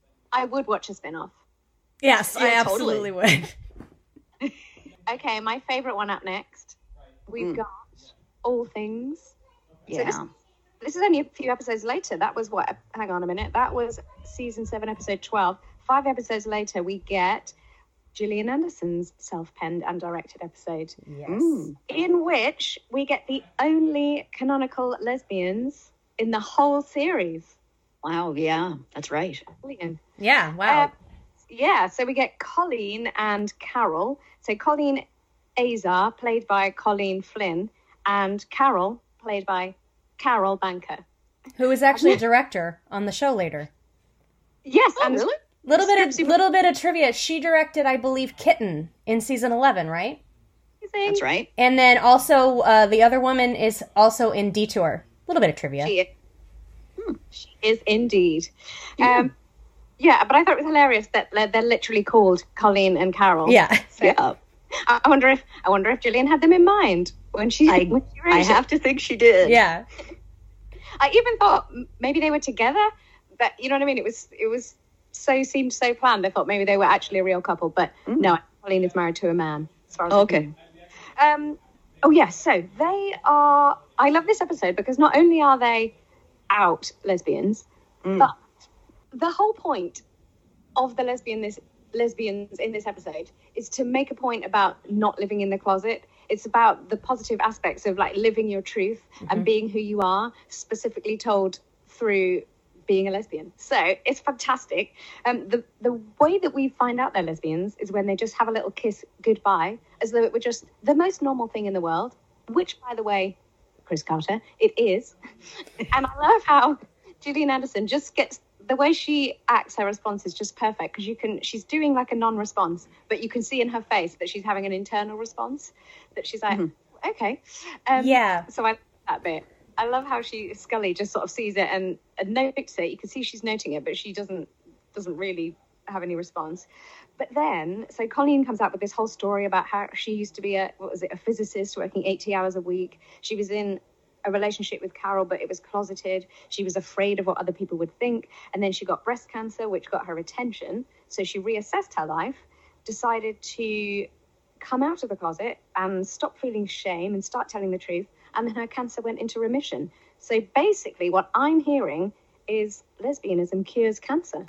I would watch a spin-off. Yes, yeah, I absolutely totally. would. Okay, my favorite one up next. We've mm. got All Things. Yeah. So this, this is only a few episodes later. That was what? Hang on a minute. That was season seven, episode twelve. Five episodes later, we get Gillian Anderson's self-penned and directed episode. Yes. Mm. In which we get the only canonical lesbians in the whole series. Wow, yeah, that's right. Brilliant. Yeah, wow. Uh, yeah, so we get Colleen and Carol. So Colleen Azar, played by Colleen Flynn, and Carol, played by Carol Banker. Who is actually a director on the show later. Yes, oh, and really? Little bit of little bit of trivia. She directed, I believe, Kitten in season eleven, right? That's right. And then also uh, the other woman is also in Detour. A little bit of trivia. She is, hmm. she is indeed. Um, yeah, but I thought it was hilarious that they're, they're literally called Colleen and Carol. Yeah. So, yeah. I, I wonder if I wonder if Gillian had them in mind when she. I, when she wrote I it. have to think she did. Yeah. I even thought maybe they were together, but you know what I mean. It was it was so seemed so planned. I thought maybe they were actually a real couple, but mm. no. Colleen is married to a man. As far as okay. Um. Oh yes. Yeah, so they are. I love this episode because not only are they out lesbians, mm. but the whole point of the lesbian this lesbians in this episode is to make a point about not living in the closet. It's about the positive aspects of like living your truth mm-hmm. and being who you are, specifically told through being a lesbian. So it's fantastic. Um, the the way that we find out they're lesbians is when they just have a little kiss goodbye, as though it were just the most normal thing in the world, which, by the way, Chris Carter, it is. And I love how Gillian Anderson just gets, the way she acts, her response is just perfect, because you can, she's doing like a non-response, but you can see in her face that she's having an internal response, that she's like, mm-hmm. okay. Um, yeah. So I love that bit. I love how she, Scully just sort of sees it and, and notes it. You can see she's noting it, but she doesn't doesn't really have any response. But then, so Colleen comes out with this whole story about how she used to be a, what was it, a physicist working eighty hours a week. She was in a relationship with Carol, but it was closeted. She was afraid of what other people would think. And then she got breast cancer, which got her attention. So she reassessed her life, decided to come out of the closet and stop feeling shame and start telling the truth. And then her cancer went into remission. So basically what I'm hearing is lesbianism cures cancer.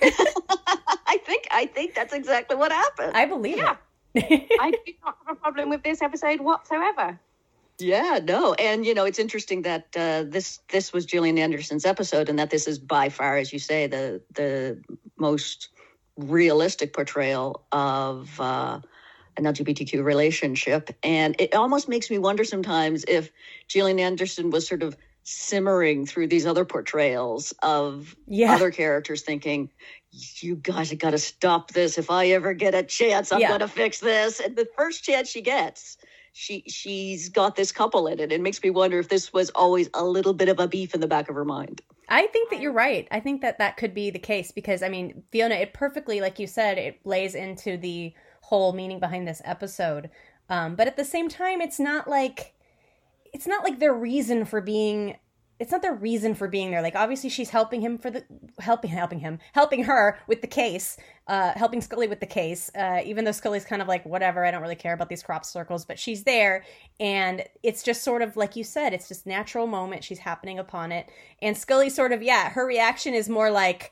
I think I think that's exactly what happened. I believe yeah. it. I do not have a problem with this episode whatsoever. Yeah, no. And, you know, it's interesting that uh, this this was Gillian Anderson's episode, and that this is by far, as you say, the the most realistic portrayal of uh, an L G B T Q relationship. And it almost makes me wonder sometimes if Gillian Anderson was sort of simmering through these other portrayals of yeah. other characters, thinking, you guys have got to stop this. If I ever get a chance, I'm yeah. going to fix this. And the first chance she gets, she, she's got this couple in it. It makes me wonder if this was always a little bit of a beef in the back of her mind. I think that you're right. I think that that could be the case because, I mean, Fiona, it perfectly, like you said, it lays into the whole meaning behind this episode. Um, but at the same time, it's not like, it's not like their reason for being, it's not their reason for being there. Like, obviously she's helping him for the, helping, helping him, helping her with the case, uh, helping Scully with the case, uh, even though Scully's kind of like, whatever, I don't really care about these crop circles, but she's there. And it's just sort of, like you said, it's just natural moment. She's happening upon it. And Scully sort of, yeah, her reaction is more like,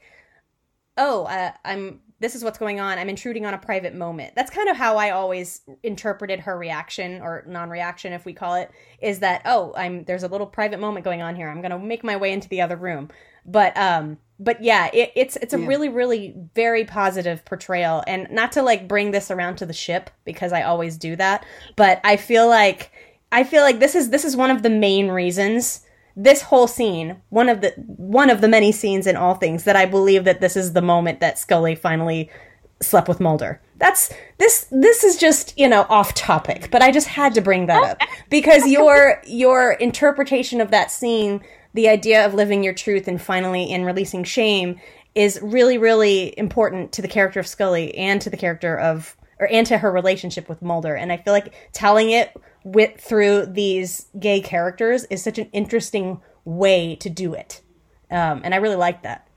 oh, uh, I'm, this is what's going on. I'm intruding on a private moment. That's kind of how I always interpreted her reaction, or non-reaction, if we call it, is that, oh, I'm there's a little private moment going on here. I'm going to make my way into the other room. But, um, but yeah, it, it's it's a yeah. really, really very positive portrayal. And not to like bring this around to the ship, because I always do that. But I feel like I feel like this is this is one of the main reasons. This whole scene, one of the one of the many scenes in All Things, that I believe that this is the moment that Scully finally slept with Mulder. That's this this is just, you know, off topic, but I just had to bring that up because your your interpretation of that scene, the idea of living your truth and finally in releasing shame, is really, really important to the character of Scully and to the character of or and to her relationship with Mulder. And I feel like telling it with through these gay characters is such an interesting way to do it. Um, and I really like that.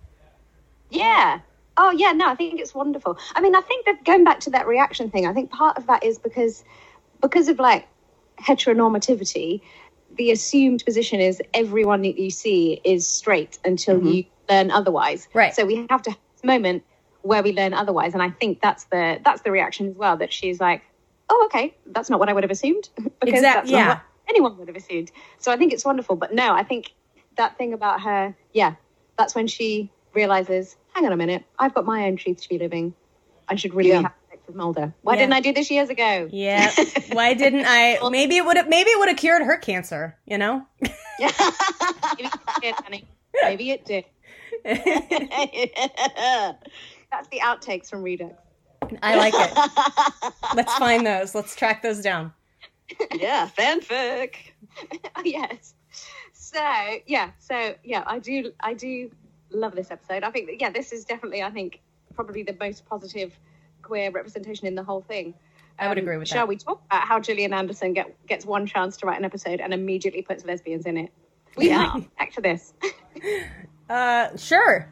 Yeah. Oh, yeah, no, I think it's wonderful. I mean, I think that going back to that reaction thing, I think part of that is because because of, like, heteronormativity, the assumed position is everyone that you see is straight until mm-hmm. you learn otherwise. Right. So we have to have this moment where we learn otherwise. And I think that's the that's the reaction as well, that she's like, oh, okay, that's not what I would have assumed. Because exactly. that's not yeah. what anyone would have assumed. So I think it's wonderful. But no, I think that thing about her, yeah, that's when she realizes, hang on a minute, I've got my own truth to be living. I should really yeah. have sex with Mulder. Why yeah. didn't I do this years ago? Yeah. Why didn't I? Maybe it would have. Maybe it would have cured her cancer. You know. Yeah. Maybe it did, honey. Maybe it did. That's the outtakes from Redux. I like it. Let's find those. Let's track those down. Yeah, fanfic. Yes. So yeah, so yeah, I do, I do love this episode. I think that, yeah, this is definitely, I think, probably the most positive queer representation in the whole thing. I would Um, agree with shall that. we talk about how Gillian Anderson get, gets one chance to write an episode and immediately puts lesbians in it? We Yeah. are. Back to this. Uh, sure.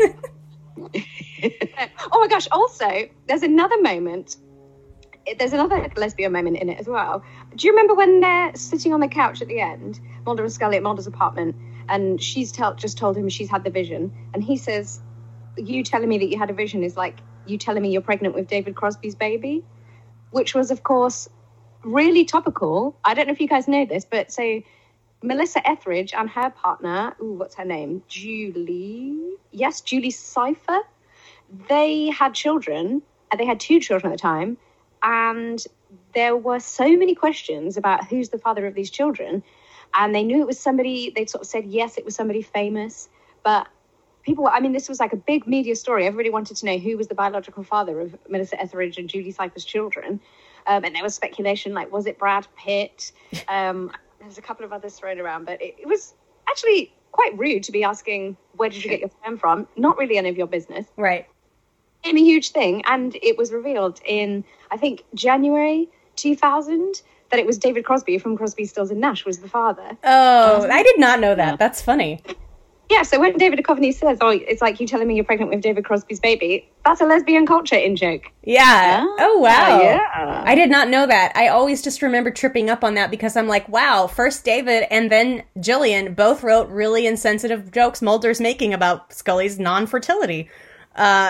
Oh my gosh, also, there's another moment. There's another lesbian moment in it as well. Do you remember when they're sitting on the couch at the end, Mulder and Scully at Mulder's apartment, and she's tell, just told him she's had the vision, and he says, you telling me that you had a vision is like you telling me you're pregnant with David Crosby's baby, which was, of course, really topical. I don't know if you guys know this, but so Melissa Etheridge and her partner, ooh, what's her name? Julie. Yes, Julie Cypher. They had children, and they had two children at the time, and there were so many questions about who's the father of these children, and they knew it was somebody, they'd sort of said, yes, it was somebody famous, but people, I mean, this was like a big media story. Everybody wanted to know who was the biological father of Melissa Etheridge and Julie Cypher's children, um, and there was speculation, like, was it Brad Pitt? Um, there's a couple of others thrown around, but it, it was actually quite rude to be asking, where did you get your sperm from? Not really any of your business. Right. A huge thing, and it was revealed in, I think, January two thousand that it was David Crosby from Crosby, Stills and Nash was the father. Oh, I did not know that. That's funny. Yeah, so when David Duchovny says, oh, it's like you telling me you're pregnant with David Crosby's baby, that's a lesbian culture in joke. Yeah. Ah, Oh, wow. yeah. I did not know that. I always just remember tripping up on that because I'm like, wow, first David and then Gillian both wrote really insensitive jokes Mulder's making about Scully's non-fertility. Uh,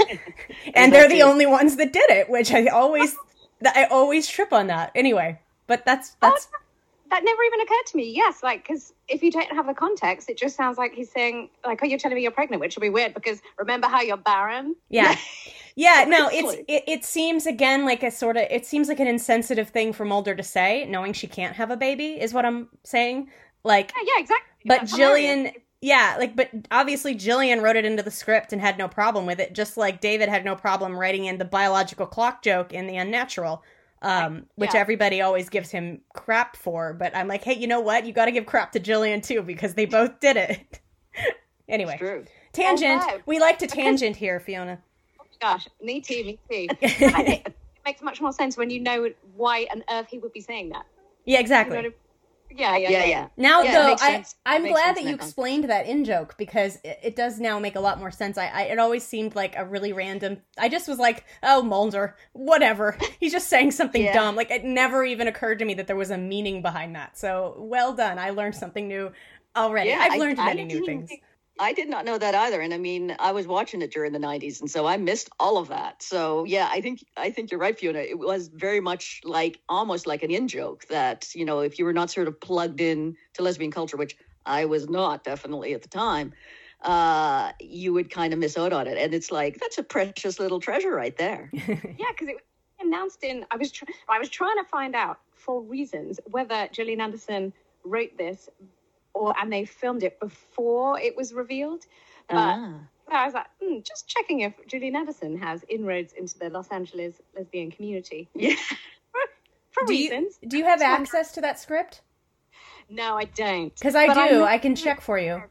and they're the only ones that did it, which I always, I always trip on that. Anyway, but that's, that's, Oh, that never even occurred to me. Yes, like, because if you don't have the context, it just sounds like he's saying, like, oh, you're telling me you're pregnant, which will be weird because remember how you're barren? yeah. Yeah, no, it's, Excellent. it, it seems again like a sort of, it seems like an insensitive thing for Mulder to say, knowing she can't have a baby is what I'm saying. Like, Yeah, yeah, exactly. but That's Gillian, hilarious. yeah, like, but obviously Gillian wrote it into the script and had no problem with it, just like David had no problem writing in the biological clock joke in The Unnatural, um, which Yeah. everybody always gives him crap for. But I'm like, hey, you know what? You got to give crap to Gillian too because they both did it. Anyway, True. tangent. Oh, wow. We like to tangent here, Fiona. Gosh, me too, me too. I think it makes much more sense when you know why on earth he would be saying that. Yeah, You exactly. know what I- yeah, yeah, Yeah, yeah. Now, Yeah, it though, makes I, sense. I'm It makes glad sense that in you that context. explained that in joke because it, it does now make a lot more sense. I, I it always seemed like a really random. I just was like, oh, Mulder, whatever. He's just saying something Yeah. dumb. Like it never even occurred to me that there was a meaning behind that. So well done. I learned something new already. Yeah, I've I- learned I many new didn't things. think- I did not know that either, and I mean, I was watching it during the nineties, and so I missed all of that. So yeah, I think I think you're right, Fiona. It was very much like almost like an in joke that, you know, if you were not sort of plugged in to lesbian culture, which I was not definitely at the time, uh, you would kind of miss out on it. And it's like that's a precious little treasure right there. Yeah, because it was announced in. I was tr- I was trying to find out for reasons whether Gillian Anderson wrote this, or and they filmed it before it was revealed. But Ah. I was like, hmm, just checking if Gillian Anderson has inroads into the Los Angeles lesbian community Yeah. for Do you, reasons. do you have So I'm- access to that script? No, I don't. Because I But do. know- I can check for you.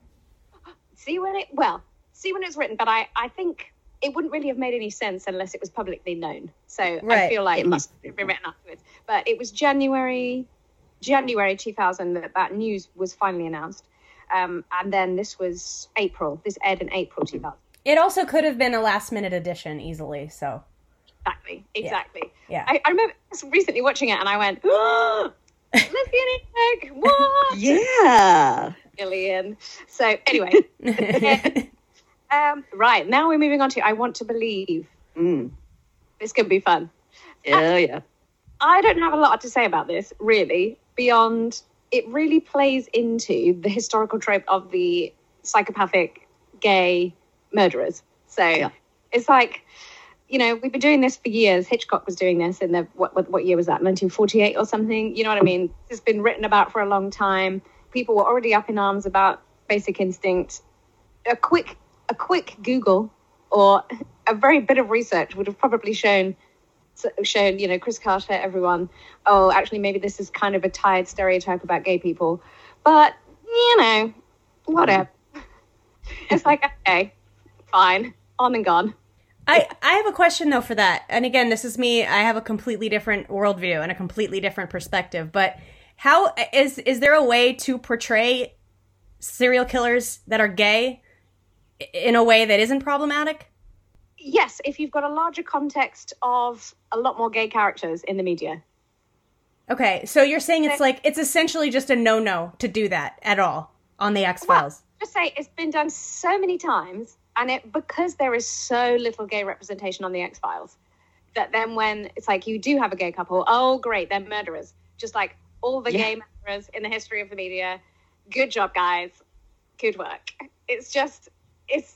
see when it well see when it's written, but I I think it wouldn't really have made any sense unless it was publicly known. So I Right. feel like It must have been written afterwards. But it was January January two thousand that that news was finally announced, um, and then this was April. This aired in April two thousand. It also could have been a last minute addition easily. So Exactly, exactly. yeah. I, I remember recently watching it, and I went, oh, lesbian egg, what? Yeah. Gillian. So anyway, um, right now we're moving on to I Want to Believe. Mm. This could be fun. Yeah, yeah. I don't have a lot to say about this, really, beyond it really plays into the historical trope of the psychopathic gay murderers. So Yeah. it's like, you know, we've been doing this for years. Hitchcock was doing this in the, what, what, what year was that, nineteen forty-eight or something? You know what I mean? It's been written about for a long time. People were already up in arms about Basic Instinct. A quick, a quick Google or a very bit of research would have probably shown shown, you know, Chris Carter, everyone, oh, actually, maybe this is kind of a tired stereotype about gay people. But, you know, whatever. It's like, okay, fine, on and gone. I, I have a question, though, for that. And again, this is me. I have a completely different worldview and a completely different perspective. But how is is there a way to portray serial killers that are gay in a way that isn't problematic? Yes, if you've got a larger context of a lot more gay characters in the media. Okay, so you're saying it's like, it's essentially just a no-no to do that at all on the X-Files. Well, just say it's been done so many times, and it because there is so little gay representation on the X-Files, that then when it's like you do have a gay couple, oh great, they're murderers. Just like all the yeah. gay murderers in the history of the media. Good job, guys. Good work. It's just, it's,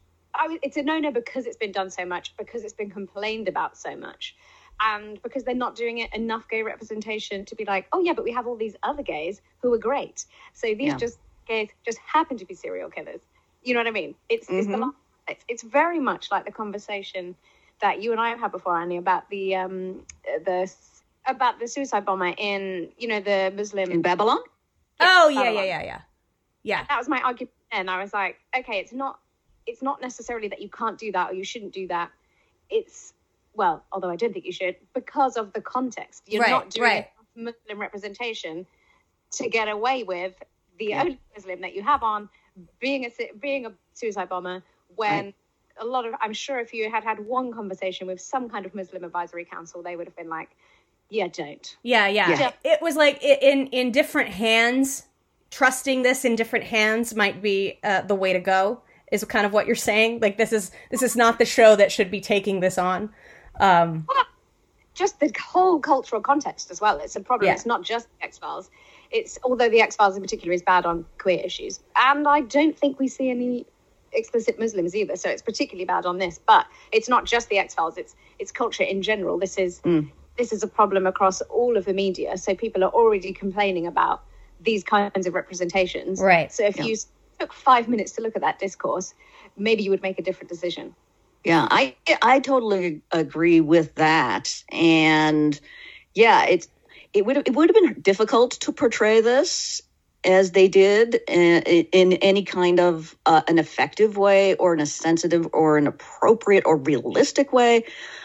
I, it's a no-no because it's been done so much, because it's been complained about so much. And because they're not doing it enough gay representation to be like, oh yeah, but we have all these other gays who are great. So these yeah. just gays just happen to be serial killers. You know what I mean? It's mm-hmm. it's, the, it's it's very much like the conversation that you and I have had before, Annie, about the um the about the suicide bomber in, you know, the Muslim in Babylon. Oh yeah, Babylon. yeah, yeah, yeah, yeah. That was my argument, and I was like, okay, it's not it's not necessarily that you can't do that or you shouldn't do that. It's Well, although I don't think you should, because of the context. You're right, not doing right. Muslim representation to get away with the yeah. only Muslim that you have on being a being a suicide bomber. When right. a lot of, I'm sure, if you had had one conversation with some kind of Muslim advisory council, they would have been like, "Yeah, don't." Yeah, yeah. yeah. It was like in in different hands. Trusting this in different hands might be uh, the way to go. Is kind of what you're saying. Like this is this is not the show that should be taking this on. Um, well, just the whole cultural context as well. It's a problem. Yeah. It's not just the X-Files. It's although the X-Files in particular is bad on queer issues, and I don't think we see any explicit Muslims either. So it's particularly bad on this. But it's not just the X-Files. It's it's culture in general. This is mm. this is a problem across all of the media. So people are already complaining about these kinds of representations. Right. So if yeah. you took five minutes to look at that discourse, maybe you would make a different decision. Yeah, I I totally agree with that, and yeah, it's it would it would have been difficult to portray this as they did in, in any kind of uh, an effective way, or in a sensitive, or an appropriate, or realistic way.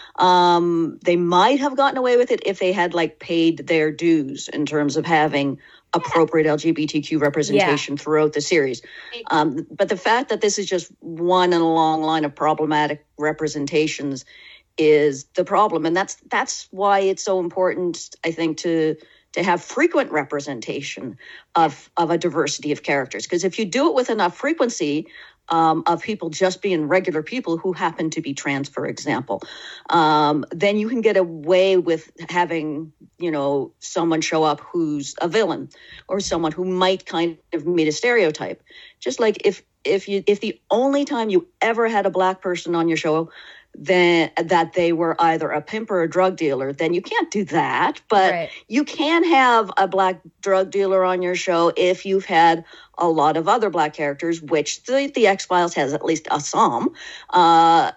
Um, they might have gotten away with it if they had like paid their dues in terms of having appropriate L G B T Q representation yeah. throughout the series. Um, but the fact that this is just one in a long line of problematic representations is the problem. And that's that's why it's so important, I think, to to have frequent representation of, of a diversity of characters. Because if you do it with enough frequency, Um, of people just being regular people who happen to be trans, for example, um, then you can get away with having, you know, someone show up who's a villain or someone who might kind of meet a stereotype. Just like if if you if the only time you ever had a black person on your show, then that they were either a pimp or a drug dealer, then you can't do that. But right. you can have a black drug dealer on your show if you've had a lot of other black characters, which the, the X-Files has at least a some. Uh,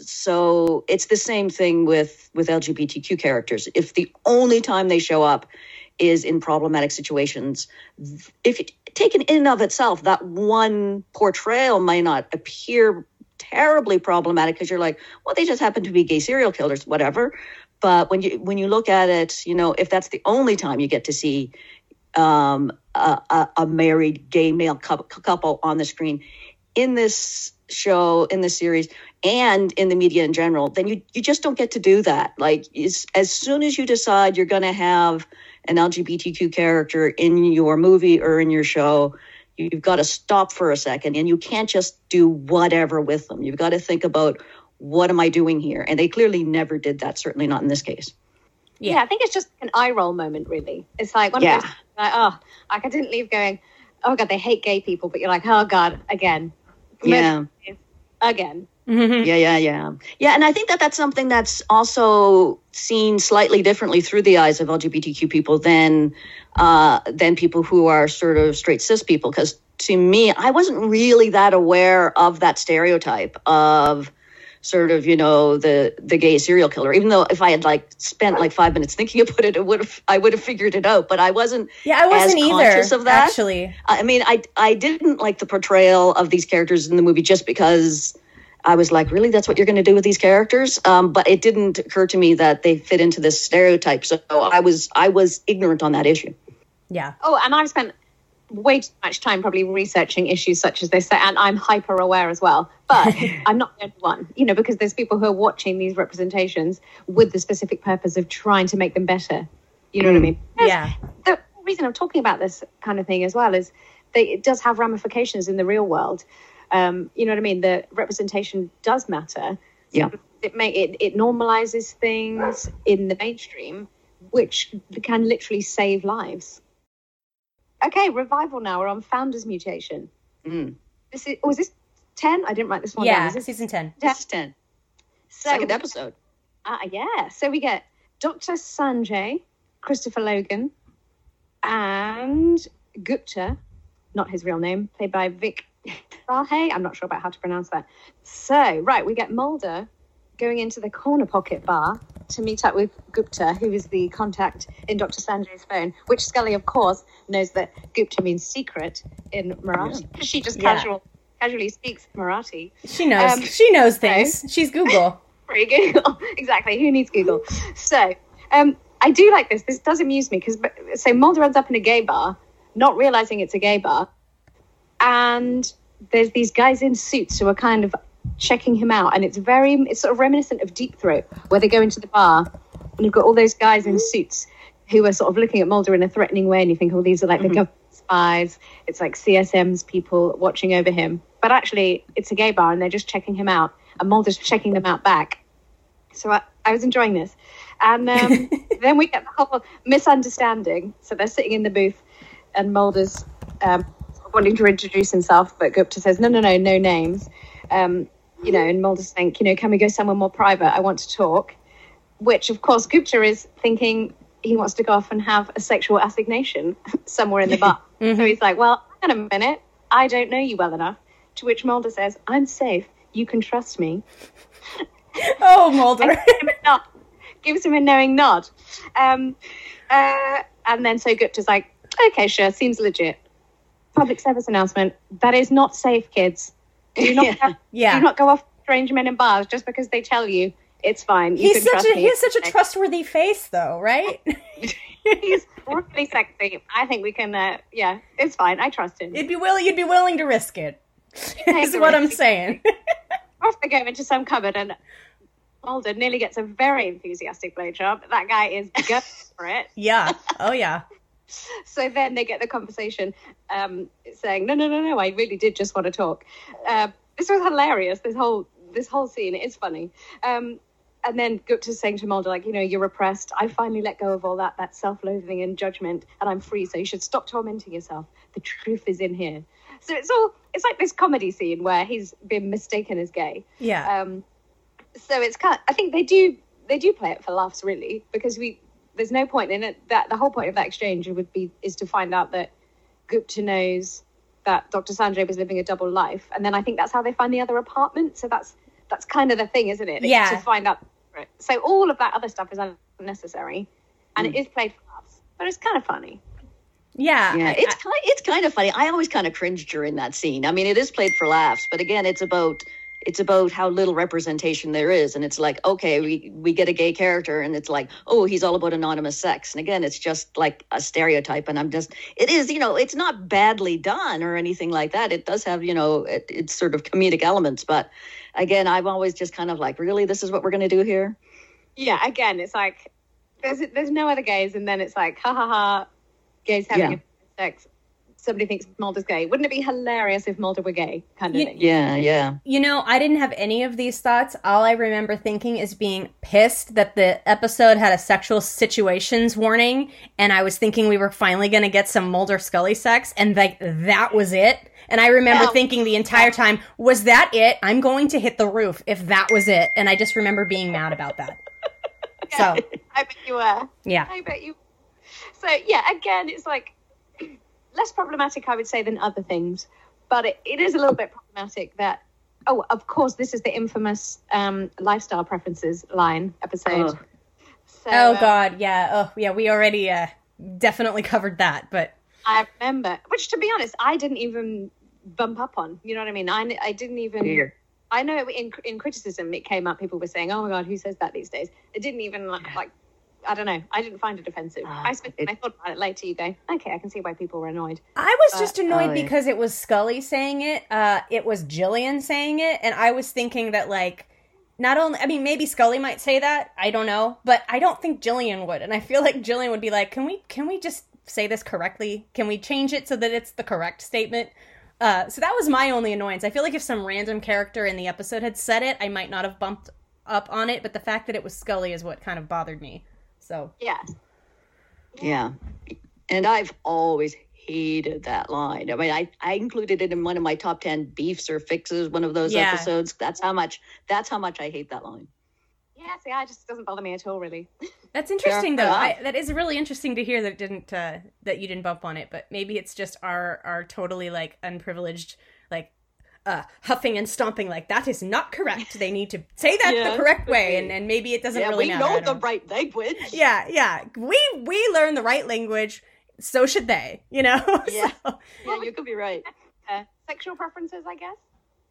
so it's the same thing with, with L G B T Q characters. If the only time they show up is in problematic situations, if you, taken in and of itself, that one portrayal may not appear terribly problematic because you're like, well, they just happen to be gay serial killers, whatever. But when you when you look at it, you know, if that's the only time you get to see um, a, a, a married gay male couple on the screen in this show, in this series, and in the media in general, then you, you just don't get to do that. Like, as soon as you decide you're going to have an L G B T Q character in your movie or in your show, you've got to stop for a second, and you can't just do whatever with them. You've got to think about, what am I doing here? And they clearly never did that, certainly not in this case. Yeah, yeah I think it's just an eye roll moment, really. It's like one yeah. of those, like, oh, like I didn't leave going, oh, God, they hate gay people. But you're like, oh, God, again. Yeah. Again. Mm-hmm. Yeah, yeah, yeah. Yeah, and I think that that's something that's also seen slightly differently through the eyes of L G B T Q people than uh, than people who are sort of straight cis people. Because to me, I wasn't really that aware of that stereotype of sort of, you know, the the gay serial killer. Even though if I had like spent like five minutes thinking about it, it would have I would have figured it out. But I wasn't. Yeah, I wasn't as either. Conscious of that. Actually, I mean, I I didn't like the portrayal of these characters in the movie just because I was like, really, that's what you're going to do with these characters? Um, but it didn't occur to me that they fit into this stereotype. So I was I was ignorant on that issue. Yeah. Oh, and I've spent way too much time probably researching issues such as this, and I'm hyper aware as well. But I'm not the only one, you know, because there's people who are watching these representations with the specific purpose of trying to make them better. You know mm. what I mean? Because yeah. The reason I'm talking about this kind of thing as well is that it does have ramifications in the real world. Um, you know what I mean? The representation does matter. Yeah. It may it, it normalizes things in the mainstream, which can literally save lives. Okay, revival now. We're on Founders Mutation. Mm. This is, was this ten? I didn't write this one yeah, down. Is this season ten. This is ten. So, Second episode. Uh, yeah. So we get Doctor Sanjay, Christopher Logan, and Gupta, not his real name, played by Vic Rahe. I'm not sure about how to pronounce that. So, right, we get Mulder going into the Corner Pocket bar to meet up with Gupta, who is the contact in Doctor Sanjay's phone, which Scully, of course, knows that Gupta means secret in Marathi. Yeah. She just Yeah. casual, casually speaks Marathi. She knows. Um, she knows things. She's Google. Free Google. Exactly. Who needs Google? So, um, I do like this. This does amuse me because, so Mulder ends up in a gay bar, not realizing it's a gay bar, and there's these guys in suits who are kind of checking him out, and it's very it's sort of reminiscent of Deep Throat, where they go into the bar and you've got all those guys in suits who are sort of looking at Mulder in a threatening way, and you think, oh, these are like mm-hmm. the government spies. It's like C S M's people watching over him, but actually it's a gay bar and they're just checking him out, and Mulder's checking them out back. So I, I was enjoying this, and um, then we get the whole misunderstanding. So they're sitting in the booth and Mulder's um, wanting to introduce himself, but Gupta says, no, no, no, no names. Um, you know, and Mulder's saying, you know, can we go somewhere more private? I want to talk. Which, of course, Gupta is thinking he wants to go off and have a sexual assignation somewhere in the bar. Mm-hmm. So he's like, well, hang on a minute. I don't know you well enough. To which Mulder says, I'm safe. You can trust me. Oh, Mulder. gives, him a nod. gives him a knowing nod. Um, uh, and then so Gupta's like, okay, sure, seems legit. Public service announcement. That is not safe, kids. Do not, yeah. yeah. do not go off strange men in bars just because they tell you it's fine. You he's can such trust a me. he has such a trustworthy face, though, right? He's really sexy. I think we can. Uh, yeah, it's fine. I trust him. You'd be willing. You'd be willing to risk it. Is what I'm saying. Off they go into some cupboard, and Mulder nearly gets a very enthusiastic blowjob. That guy is going for it. Yeah. Oh yeah. So then they get the conversation um, saying, no, no, no, no, I really did just want to talk. Uh, this was hilarious, this whole this whole scene. It is funny. Um, and then Gupta's saying to Mulder, like, you know, you're repressed. I finally let go of all that, that self-loathing and judgment, and I'm free, so you should stop tormenting yourself. The truth is in here. So it's all, it's like this comedy scene where he's been mistaken as gay. Yeah. Um, so it's kind of, I think they do, they do play it for laughs, really, because we, there's no point in it. That the whole point of that exchange would be is to find out that Gupta knows that Doctor Sanjay was living a double life, and then I think that's how they find the other apartment. So that's that's kind of the thing, isn't it? Yeah. To find out. So all of that other stuff is unnecessary, and mm. it is played for laughs, but it's kind of funny. Yeah, yeah, it's kind it's kind of funny. I always kind of cringe during that scene. I mean, it is played for laughs, but again, it's about. It's about how little representation there is. And it's like, okay, we, we get a gay character and it's like, oh, he's all about anonymous sex. And again, it's just like a stereotype. And I'm just, it is, you know, it's not badly done or anything like that. It does have, you know, it, it's sort of comedic elements. But again, I'm always just kind of like, really, this is what we're going to do here? Yeah, again, it's like, there's there's no other gays. And then it's like, ha ha ha, gays having yeah. sex. Somebody thinks Mulder's gay. Wouldn't it be hilarious if Mulder were gay, kind of you, thing? Yeah, yeah. You know, I didn't have any of these thoughts. All I remember thinking is being pissed that the episode had a sexual situations warning, and I was thinking we were finally going to get some Mulder Scully sex, and like that was it. And I remember Yeah. thinking the entire time, was that it? I'm going to hit the roof if that was it. And I just remember being mad about that. Yeah, So, I bet you were. yeah. I bet you. So yeah, again, it's like less problematic, I would say, than other things, but it, it is a little bit problematic that oh, of course, this is the infamous um, lifestyle preferences line episode. Oh. So, Oh um, God, yeah. Oh yeah, we already uh, definitely covered that, but I remember, which to be honest, I didn't even bump up on. You know what I mean? I, I didn't even. Here. I know in in criticism it came up. People were saying, "Oh my God, who says that these days?" It didn't even like, like I don't know. I didn't find it offensive. Ah, I spent, it- I thought about it later. You go, okay, I can see why people were annoyed. I was just annoyed oh, yeah. because it was Scully saying it. Uh, it was Jillian saying it, and I was thinking that like. Not only, I mean, maybe Scully might say that. I don't know, but I don't think Jillian would. And I feel like Jillian would be like, "Can we, can we just say this correctly? Can we change it so that it's the correct statement?" Uh, so that was my only annoyance. I feel like if some random character in the episode had said it, I might not have bumped up on it. But the fact that it was Scully is what kind of bothered me. So Yeah, Yeah. And I've always hated that line. I mean, I, I included it in one of my top ten beefs or fixes, one of those Yeah. episodes. That's how much, that's how much I hate that line. yeah. See, I just doesn't bother me at all, really. that's interesting, Fair though. enough. I, that is really interesting to hear that it didn't uh, that you didn't bump on it. But maybe it's just our our totally like unprivileged like. Uh, huffing and stomping like that is not correct. They need to say that Yeah, the correct way, okay. and, and maybe it doesn't Yeah, really we matter. I know don't the right language. Yeah, yeah. We we learn the right language, so should they, you know? Yeah. So, Yeah, you could be right. Uh, sexual preferences, I guess.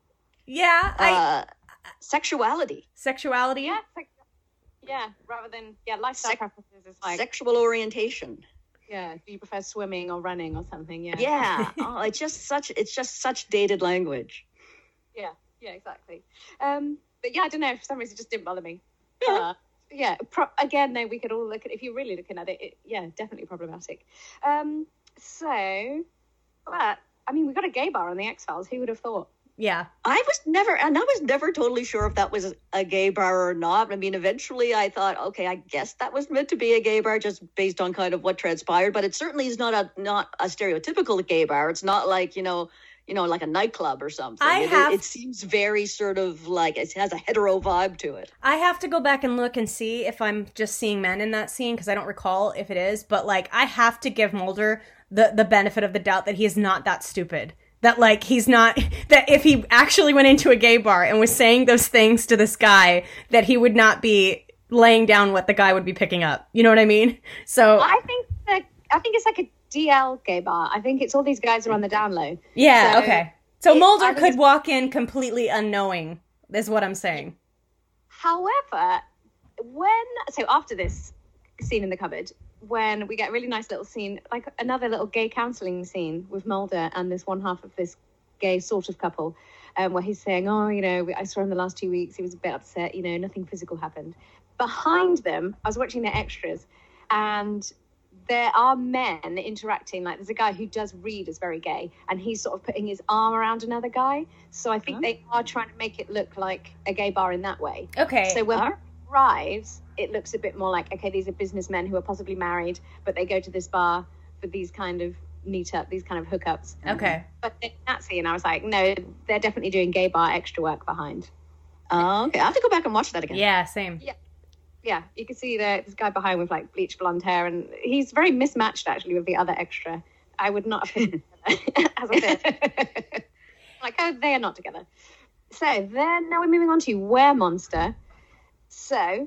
yeah, I Uh, sexuality, sexuality. Yeah, sex- yeah. Rather than yeah, lifestyle Sex- preferences is like sexual orientation. yeah. Do you prefer swimming or running or something? Yeah. Yeah. Oh, it's just such, it's just such dated language. Yeah, yeah, exactly. Um, but yeah, I don't know. For some reason, it just didn't bother me. Uh, yeah. Pro- again, though, we could all look at if you're really looking at it. it yeah, definitely problematic. Um, so, but I mean, we got a gay bar on the X Files. Who would have thought? Yeah, I was never, and I was never totally sure if that was a gay bar or not. I mean, eventually I thought, okay, I guess that was meant to be a gay bar just based on kind of what transpired, but it certainly is not a, not a stereotypical gay bar. It's not like, you know, you know, like a nightclub or something. I it, have- it seems very sort of like, it has a hetero vibe to it. I have to go back and look and see if I'm just seeing men in that scene because I don't recall if it is. But like, I have to give Mulder the the benefit of the doubt that he is not that stupid. That like he's not that if he actually went into a gay bar and was saying those things to this guy, that he would not be laying down what the guy would be picking up. You know what I mean? So I think that I think it's like a D L gay bar. I think it's all these guys are on the down low. yeah, So okay. So it- Mulder I think could it's- walk in completely unknowing. Is what I'm saying. However, when so after this scene in the cupboard, when we get a really nice little scene, like another little gay counselling scene with Mulder and this one half of this gay sort of couple, um, where he's saying, "Oh, you know, I saw him the last two weeks. He was a bit upset. You know, nothing physical happened." Behind them, I was watching the extras, and there are men interacting. Like there's a guy who does read as very gay, and he's sort of putting his arm around another guy. So I think Oh. they are trying to make it look like a gay bar in that way. Okay. So when Huh? it arrives, it looks a bit more like, okay, these are businessmen who are possibly married, but they go to this bar for these kind of meetup, these kind of hookups. okay. But in that scene, I was like, no, they're definitely doing gay bar extra work behind. Oh, okay. I have to go back and watch that again. Yeah, same. Yeah, you can see the, this guy behind with like bleached blonde hair, and he's very mismatched actually with the other extra. I would not have put them together, as I said. Like, oh, they are not together. So then now we're moving on to Were Monster. So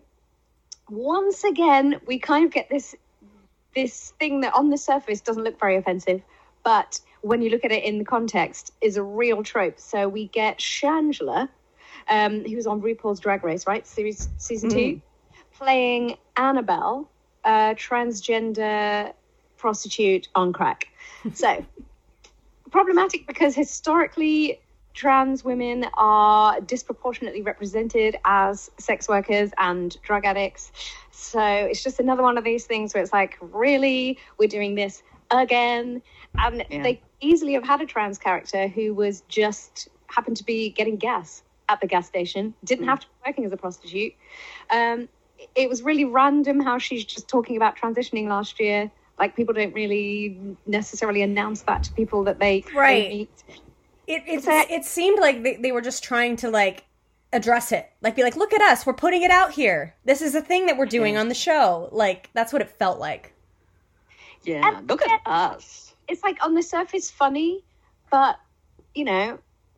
once again, we kind of get this this thing that on the surface doesn't look very offensive, but when you look at it in the context is a real trope. So we get Shangela, um, who was on RuPaul's Drag Race, right? Series season two, playing Annabelle, a transgender prostitute on crack. So problematic because historically trans women are disproportionately represented as sex workers and drug addicts. So it's just another one of these things where it's like, really, we're doing this again. And Yeah. they easily have had a trans character who was just happened to be getting gas at the gas station, didn't have to be working as a prostitute. Um, it was really random how she's just talking about transitioning last year. Like, people don't really necessarily announce that to people that they, they Right. meet. It it, So- it seemed like they, they were just trying to like address it, like be like, look at us, we're putting it out here. This is a thing that we're doing Yeah. on the show. Like that's what it felt like. Yeah. And Look at then- us. It's like on the surface funny, but you know,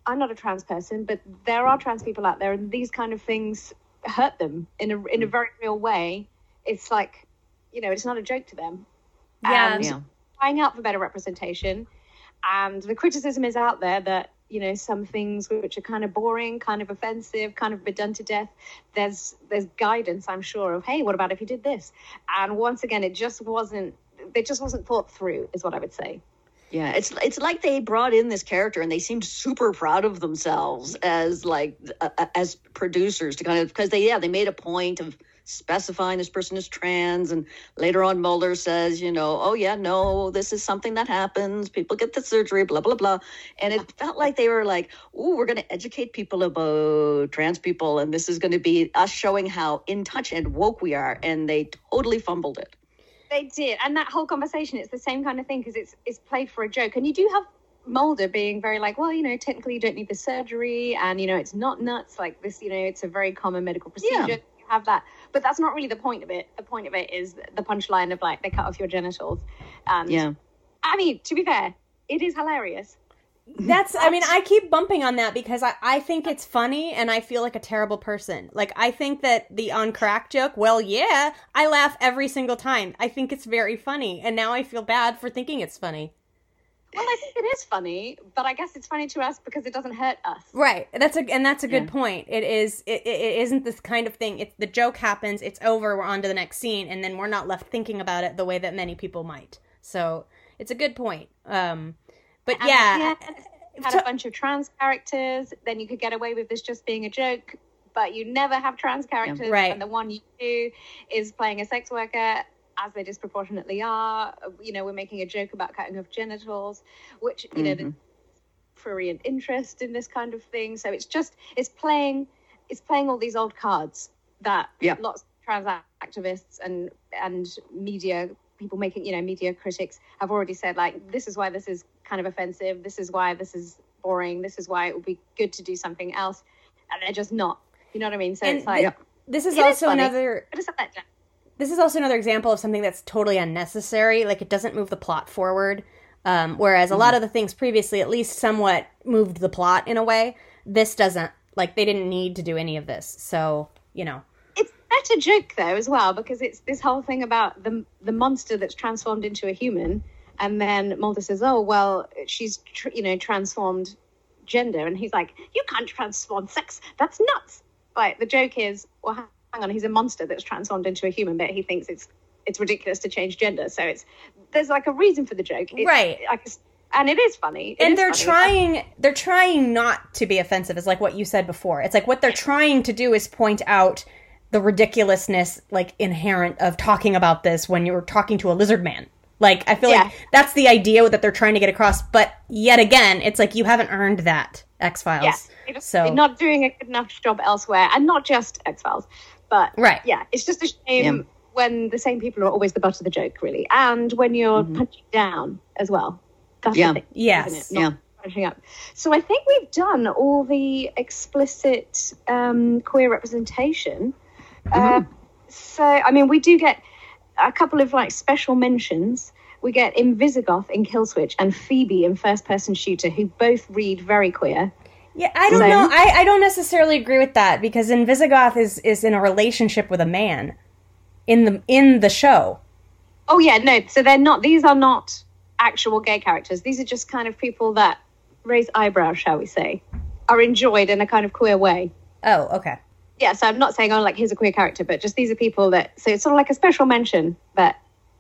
I'm not a trans person, but there are trans people out there, and these kind of things hurt them in a in a very real way. It's like, you know, it's not a joke to them. Yeah. And Yeah. crying out for better representation, and the criticism is out there that, you know, some things which are kind of boring, kind of offensive, kind of been done to death. There's there's guidance, I'm sure, of, hey, what about if you did this? And once again, it just wasn't. It just wasn't thought through, is what I would say. Yeah, it's it's like they brought in this character and they seemed super proud of themselves as like uh, as producers to kind of, because they yeah they made a point of specifying this person is trans, and later on Mulder says, you know, oh yeah, no, this is something that happens, people get the surgery, blah blah blah, and it felt like they were like, oh, we're going to educate people about trans people, and this is going to be us showing how in touch and woke we are, and they totally fumbled it. They did, and that whole conversation, it's the same kind of thing because it's it's played for a joke, and you do have Mulder being very like, well, you know, technically you don't need the surgery, and you know, it's not nuts like this, you know, it's a very common medical procedure. Yeah. You have that, but that's not really the point of it. The point of it is the punchline of like they cut off your genitals. And Yeah. I mean, to be fair, it is hilarious. That's, I mean, I keep bumping on that because I, I think it's funny and I feel like a terrible person. Like, I think that the on crack joke, well, yeah, I laugh every single time. I think it's very funny. And now I feel bad for thinking it's funny. Well, I think it is funny, but I guess it's funny to us because it doesn't hurt us. Right. That's a, and that's a good Yeah. point. It is, it, it, it isn't this kind of thing. It's the joke happens, it's over, we're on to the next scene, and then we're not left thinking about it the way that many people might. So, it's a good point. Um, but And yeah. yeah, you had a bunch of trans characters, then you could get away with this just being a joke, but you never have trans characters. Right. And the one you do is playing a sex worker, as they disproportionately are. You know, we're making a joke about cutting off genitals, which, you know, the prurient interest in this kind of thing. So it's just, it's playing, it's playing all these old cards that Yeah. lots of trans activists and, and media people making, you know, media critics have already said, like, this is why this is kind of offensive. This is why this is boring. This is why it would be good to do something else. And they're just not. You know what I mean? So And it's like, th- this is it is also funny. another... I just have that down. This is also another example of something that's totally unnecessary. Like, it doesn't move the plot forward. Um, whereas a lot of the things previously at least somewhat moved the plot in a way. This doesn't. Like, they didn't need to do any of this. So, you know. It's a better joke, though, as well, because it's this whole thing about the the monster that's transformed into a human. And then Mulder says, oh, well, she's, tr- you know, transformed gender. And he's like, you can't transform sex. That's nuts. Like, the joke is, well, hang on, he's a monster that's transformed into a human, but he thinks it's it's ridiculous to change gender. So it's there's like a reason for the joke. It's, Right. I guess, and it is funny. It And is they're funny. trying they're trying not to be offensive, is like what you said before. It's like what they're trying to do is point out the ridiculousness, like, inherent of talking about this when you're talking to a lizard man. Like, I feel Yeah. like that's the idea that they're trying to get across, but yet again, it's like you haven't earned that, X-Files. Yeah, they're just So- they're not doing a good enough job elsewhere, and not just X-Files, but Right. yeah, it's just a shame Yeah. when the same people are always the butt of the joke, really, and when you're punching down as well. That's Yeah. the thing, Yes. isn't it? Not Yeah. punching up. So I think we've done all the explicit um, queer representation. Uh, so I mean, we do get a couple of like special mentions. We get in Visigoth in Killswitch and Phoebe in First Person Shooter, who both read very queer. Yeah, I don't So- know. I, I don't necessarily agree with that because in Visigoth is is in a relationship with a man in the in the show. Oh yeah, no. So they're not. These are not actual gay characters. These are just kind of people that raise eyebrows, shall we say, are enjoyed in a kind of queer way. Oh, okay. Yeah. So I'm not saying, oh, like here's a queer character, but just these are people that. So it's sort of like a special mention that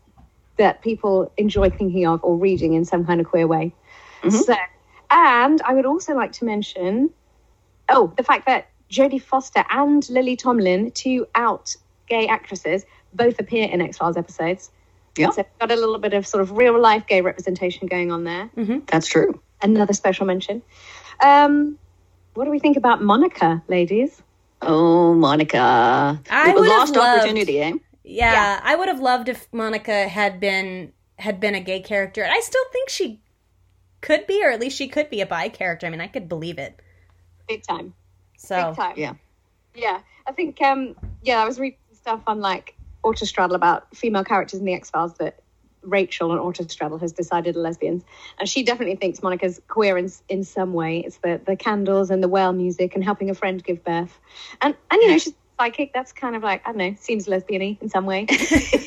that people enjoy thinking of or reading in some kind of queer way. So, and I would also like to mention, oh, the fact that Jodie Foster and Lily Tomlin, two out gay actresses, both appear in X-Files episodes. Yeah. So we've got a little bit of sort of real life gay representation going on there. That's true. Another special mention. Um, what do we think about Monica, ladies? Oh, Monica. I It was would have lost loved- opportunity, eh? Yeah, Yeah. I would have loved if Monica had been had been a gay character. I still think she could be, or at least she could be a bi character. I mean, I could believe it. Big time. So Big time. Yeah. Yeah. I think, um, yeah, I was reading stuff on like Autostraddle about female characters in the X-Files that Rachel, an autostraddle, has decided are lesbians. And she definitely thinks Monica's queer in, in some way. It's the, the candles and the whale music and helping a friend give birth. And, and you know, she's psychic. That's kind of like, I don't know, seems lesbian-y in some way.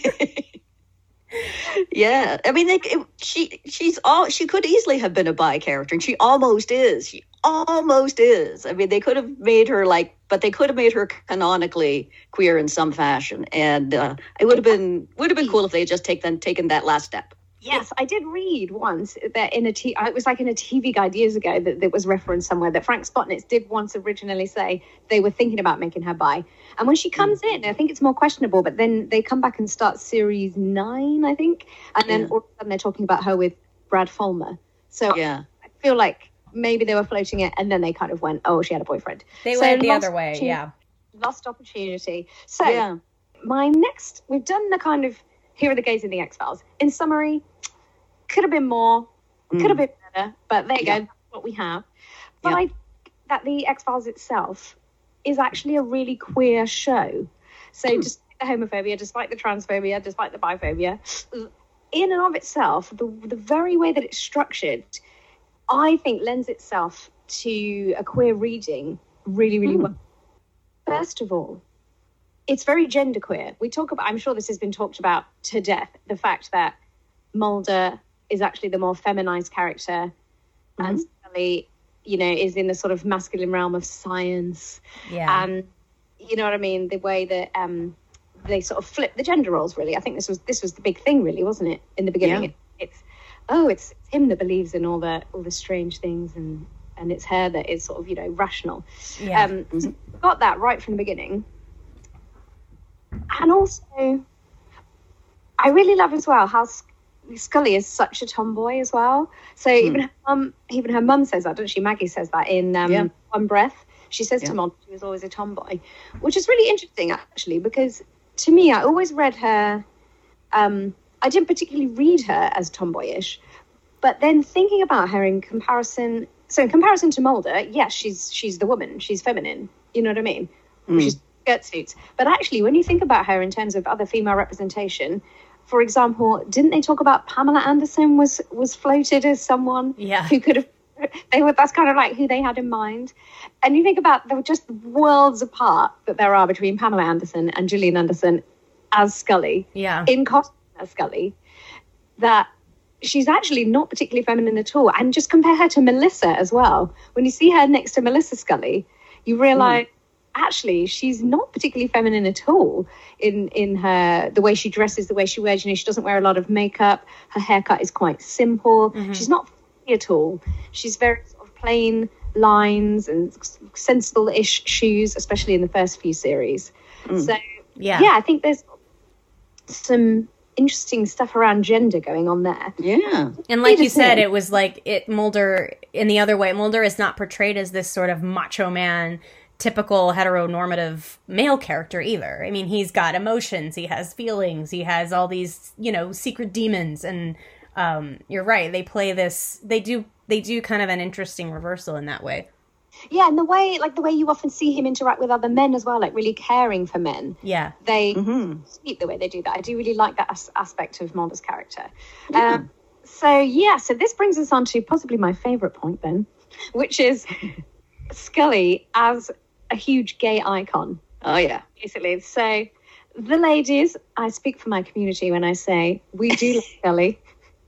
Yeah, I mean, like, it, she she's all she could easily have been a bi character, and she almost is. She almost is. I mean, they could have made her like, but they could have made her canonically queer in some fashion, and uh, it would have been would have been cool if they had just taken taken that last step. Yes, I did read once that in a t- it was like in a T V guide years ago that, that was referenced somewhere that Frank Spotnitz did once originally say they were thinking about making her bi. And when she comes in, I think it's more questionable, but then they come back and start series nine, I think. And then Yeah. all of a sudden they're talking about her with Brad Fulmer. So Yeah. I feel like maybe they were floating it and then they kind of went, oh, she had a boyfriend. They So went the lost other way, opportunity- yeah. Lost opportunity. So Yeah. my next, we've done the kind of, here are the gays in the X-Files. In summary, could have been more, could have been better, but there you Yeah. go, that's what we have. But Yeah. I think that the X-Files itself is actually a really queer show. So despite the homophobia, despite the transphobia, despite the biphobia, in and of itself, the, the very way that it's structured, I think lends itself to a queer reading really, really well. First of all, it's very genderqueer. We talk about, I'm sure this has been talked about to death, the fact that Mulder is actually the more feminized character, mm-hmm. and Scully, you know, is in the sort of masculine realm of science. Yeah. And you know what I mean? The way that um, they sort of flip the gender roles, really. I think this was this was the big thing, really, wasn't it? In the beginning, Yeah. it, it's oh, it's, it's him that believes in all the all the strange things, and and it's her that is sort of, you know, rational. Yeah. Um, so we got that right from the beginning, and also, I really love as well how Scully is such a tomboy as well. So mm. even her mum, even her mum says that, doesn't she? Maggie says that in um, yeah. One Breath. She says yeah. to Mulder she was always a tomboy, which is really interesting actually, because to me, I always read her. Um, I didn't particularly read her as tomboyish, but then thinking about her in comparison, so in comparison to Mulder, yes, she's she's the woman, she's feminine. You know what I mean? Mm. She's skirt suits. But actually, when you think about her in terms of other female representation, for example, didn't they talk about Pamela Anderson was was floated as someone Yeah. who could have? They were. That's kind of like who they had in mind. And you think about the just worlds apart that there are between Pamela Anderson and Gillian Anderson as Scully. Yeah. In costume as Scully, that she's actually not particularly feminine at all. And just compare her to Melissa as well. When you see her next to Melissa Scully, you realise. Mm. Actually, she's not particularly feminine at all in, in her, the way she dresses, the way she wears. You know, she doesn't wear a lot of makeup. Her haircut is quite simple. Mm-hmm. She's not funny at all. She's very sort of plain lines and sensible-ish shoes, especially in the first few series. Mm. So, yeah. yeah, I think there's some interesting stuff around gender going on there. Yeah. And like you said, it was like it Mulder, in the other way, Mulder is not portrayed as this sort of macho man, typical heteronormative male character either. I mean, he's got emotions, he has feelings, he has all these, you know, secret demons, and um, you're right, they play this, they do, they do kind of an interesting reversal in that way. Yeah, and the way, like the way you often see him interact with other men as well, like really caring for men. Yeah. They mm-hmm. speak the way they do that. I do really like that as- aspect of Mulder's character. Yeah. Um, so, yeah, so this brings us on to possibly my favourite point then, which is Scully as a huge gay icon. Oh, yeah. Basically. So the ladies, I speak for my community when I say we do like Scully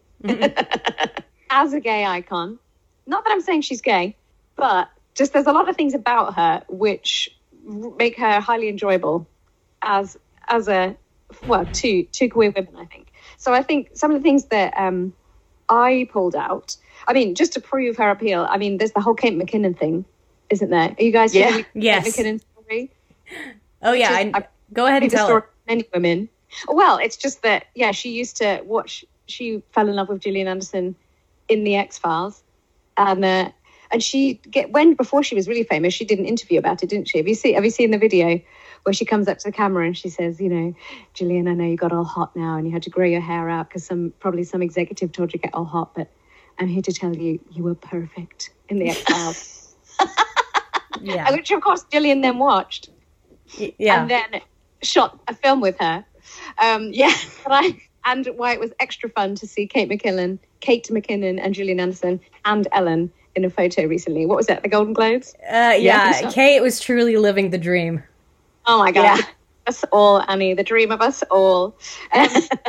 as a gay icon. Not that I'm saying she's gay, but just there's a lot of things about her which make her highly enjoyable as as a, well, two, two queer women, I think. So I think some of the things that um, I pulled out, I mean, just to prove her appeal, I mean, there's the whole Kate McKinnon thing. Isn't there? Are you guys yeah. familiar with yes. the McKinnon story? Oh, yeah. I, I, go ahead and tell it. Many women. Well, it's just that, yeah, she used to watch, she fell in love with Gillian Anderson in The X-Files. And uh, and she, get when before she was really famous, she did an interview about it, didn't she? Have you, see, have you seen the video where she comes up to the camera and she says, you know, Gillian, I know you got all hot now and you had to grow your hair out because some probably some executive told you to get all hot, but I'm here to tell you, you were perfect in The X-Files. Yeah. Which, of course, Gillian then watched. Yeah. And then shot a film with her. Um, yeah. But I, and why it was extra fun to see Kate McKinnon, Kate McKinnon and Gillian Anderson and Ellen in a photo recently. What was that, the Golden Globes? Uh, yeah, Yeah, so. Kate was truly living the dream. Oh my God. Yeah. Us all, Annie, the dream of us all. Um,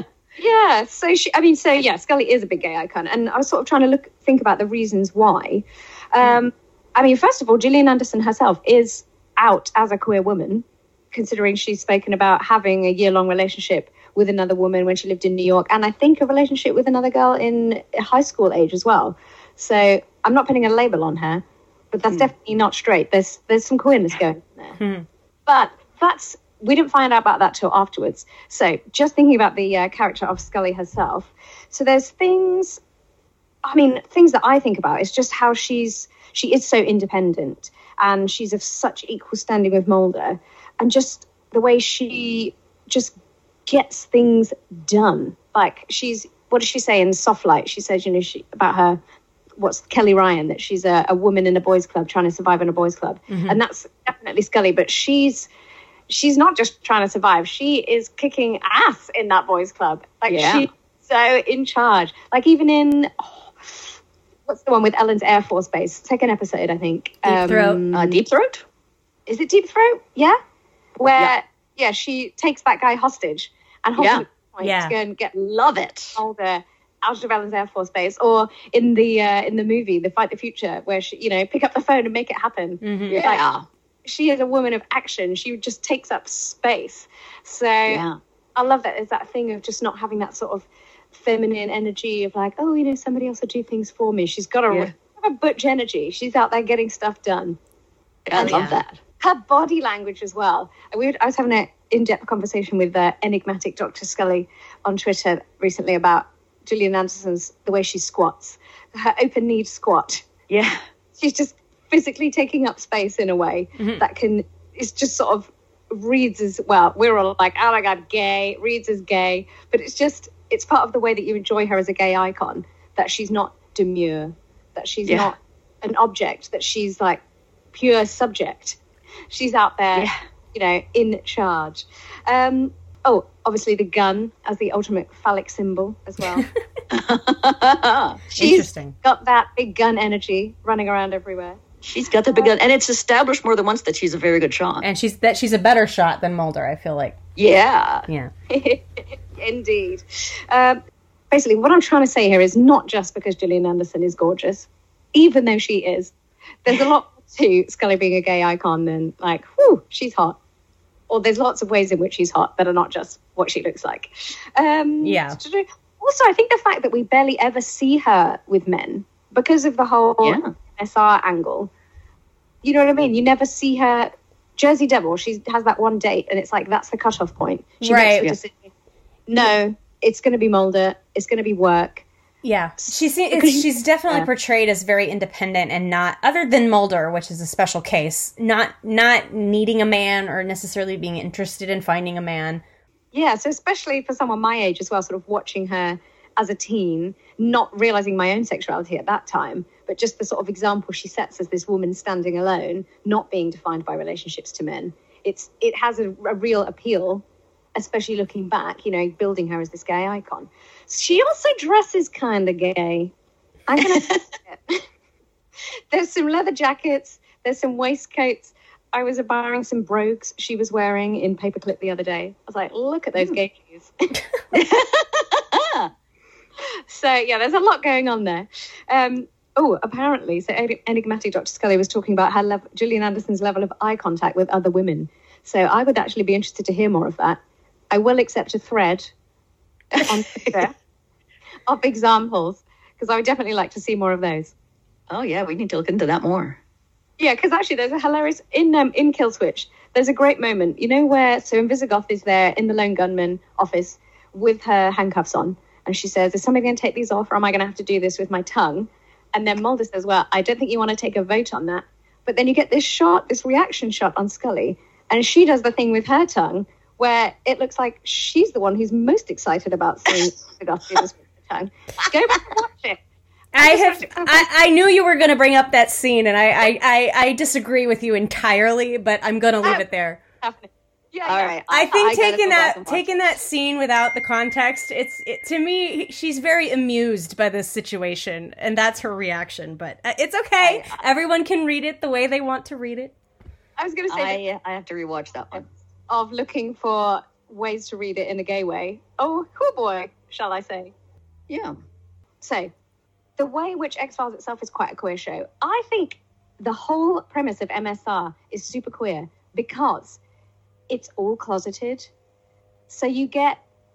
yeah, so she, I mean, so yeah, Scully is a big gay icon. And I was sort of trying to look, think about the reasons why. Um, I mean, first of all, Gillian Anderson herself is out as a queer woman, considering she's spoken about having a year-long relationship with another woman when she lived in New York, and I think a relationship with another girl in high school age as well. So I'm not putting a label on her, but that's mm. definitely not straight. There's there's some queerness going on there. Mm. But that's we didn't find out about that till afterwards. So just thinking about the uh, character of Scully herself. So there's things, I mean, things that I think about is just how she's she is so independent, and she's of such equal standing with Mulder, and just the way she just gets things done. Like, she's, what does she say in Soft Light? She says, you know, she, about her, what's Kelly Ryan, that she's a, a woman in a boys' club trying to survive in a boys' club. Mm-hmm. And that's definitely Scully, but she's she's not just trying to survive. She is kicking ass in that boys' club. Like, yeah. she's so in charge. Like, even in, oh, what's the one with Ellen's Air Force Base? Second episode, I think. Deep um, Throat. Uh, Deep Throat? Is it Deep Throat? Yeah? Where, yeah, yeah she takes that guy hostage and holds yeah. him at the point yeah. to go and get Love it. Mulder out of Ellen's Air Force Base. Or in the uh, in the movie, The Fight the Future, where she, you know, pick up the phone and make it happen. Mm-hmm. Yeah. Like, she is a woman of action. She just takes up space. So yeah. I love that. There's that thing of just not having that sort of feminine energy of like, oh, you know, somebody else will do things for me. She's got a, yeah. a butch energy. She's out there getting stuff done. Yeah, I and love yeah. that. Her body language as well. We were, I was having an in-depth conversation with uh, enigmatic Doctor Scully on Twitter recently about Gillian Anderson's, the way she squats, her open-kneed squat. Yeah. She's just physically taking up space in a way mm-hmm. that can, it's just sort of reads as, well, we're all like, oh my God, gay, reads as gay, but it's just, it's part of the way that you enjoy her as a gay icon, that she's not demure, that she's yeah. not an object, that she's like pure subject. She's out there, yeah. you know, in charge. Um, oh, obviously the gun as the ultimate phallic symbol as well. She's Interesting. Got that big gun energy running around everywhere. She's got the big gun, and it's established more than once that she's a very good shot. And she's that she's a better shot than Mulder, I feel like. Yeah. Yeah. Indeed. Um, basically, what I'm trying to say here is not just because Gillian Anderson is gorgeous, even though she is. There's a lot to Scully being a gay icon than like, whew, she's hot. Or there's lots of ways in which she's hot that are not just what she looks like. Um, yeah. Also, I think the fact that we barely ever see her with men because of the whole yeah. S R angle. You know what I mean? You never see her. Jersey Devil, she has that one date, and it's like that's the cutoff point. She right. makes the decision. No, it's going to be Mulder. It's going to be work. Yeah, she's it's, she's definitely yeah. portrayed as very independent and not, other than Mulder, which is a special case, not not needing a man or necessarily being interested in finding a man. Yeah, so especially for someone my age as well, sort of watching her as a teen, not realizing my own sexuality at that time, but just the sort of example she sets as this woman standing alone, not being defined by relationships to men. It's it has a, a real appeal, especially looking back, you know, building her as this gay icon. She also dresses kind of gay. I'm going to it. There's some leather jackets. There's some waistcoats. I was admiring some brogues she was wearing in Paperclip the other day. I was like, look at those mm. gay shoes. So, yeah, there's a lot going on there. Um, oh, apparently, so enigmatic Doctor Scully was talking about her level, Gillian Anderson's level of eye contact with other women. So I would actually be interested to hear more of that. I will accept a thread on Twitter of examples, because I would definitely like to see more of those. Oh, yeah, we need to look into that more. Yeah, because actually there's a hilarious, in um, in Kill Switch, there's a great moment, you know, where, so Invisigoth is there in the Lone Gunman office with her handcuffs on, and she says, is somebody going to take these off, or am I going to have to do this with my tongue? And then Mulder says, well, I don't think you want to take a vote on that. But then you get this shot, this reaction shot on Scully, and she does the thing with her tongue, where it looks like she's the one who's most excited about seeing Invisigoth do this with her tongue. Go back and watch it. I have. I, I knew you were going to bring up that scene, and I, I, I, I disagree with you entirely, but I'm going to leave it there. Yeah, All yeah. right. I think I gotta taking go back that and watch taking that scene without the context, it's it, to me, she's very amused by this situation, and that's her reaction. But uh, it's okay. I- I- Everyone can read it the way they want to read it. I was going to say I I have to rewatch that one. of looking for ways to read it in a gay way. Oh, cool boy, shall I say? Yeah. So, the way in which X-Files itself is quite a queer show, I think the whole premise of M S R is super queer because it's all closeted. So you get,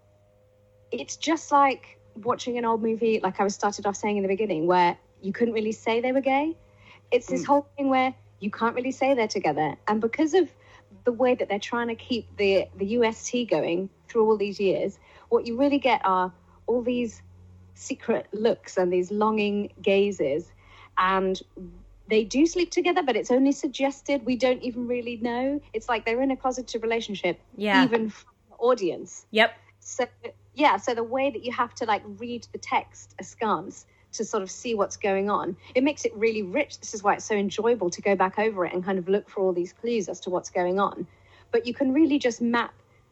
it's just like watching an old movie, like I was started off saying in the beginning, where you couldn't really say they were gay. It's this Mm. whole thing where you can't really say they're together. And because of the way that they're trying to keep the, the U S T going through all these years, what you really get are all these secret looks and these longing gazes. And they do sleep together, but it's only suggested. We don't even really know. It's like they're in a closeted relationship, Yeah. even from the audience. Yep. So, yeah, so the way that you have to, like, read the text askance to sort of see what's going on, it makes it really rich. This is why it's so enjoyable to go back over it and kind of look for all these clues as to what's going on. But you can really just map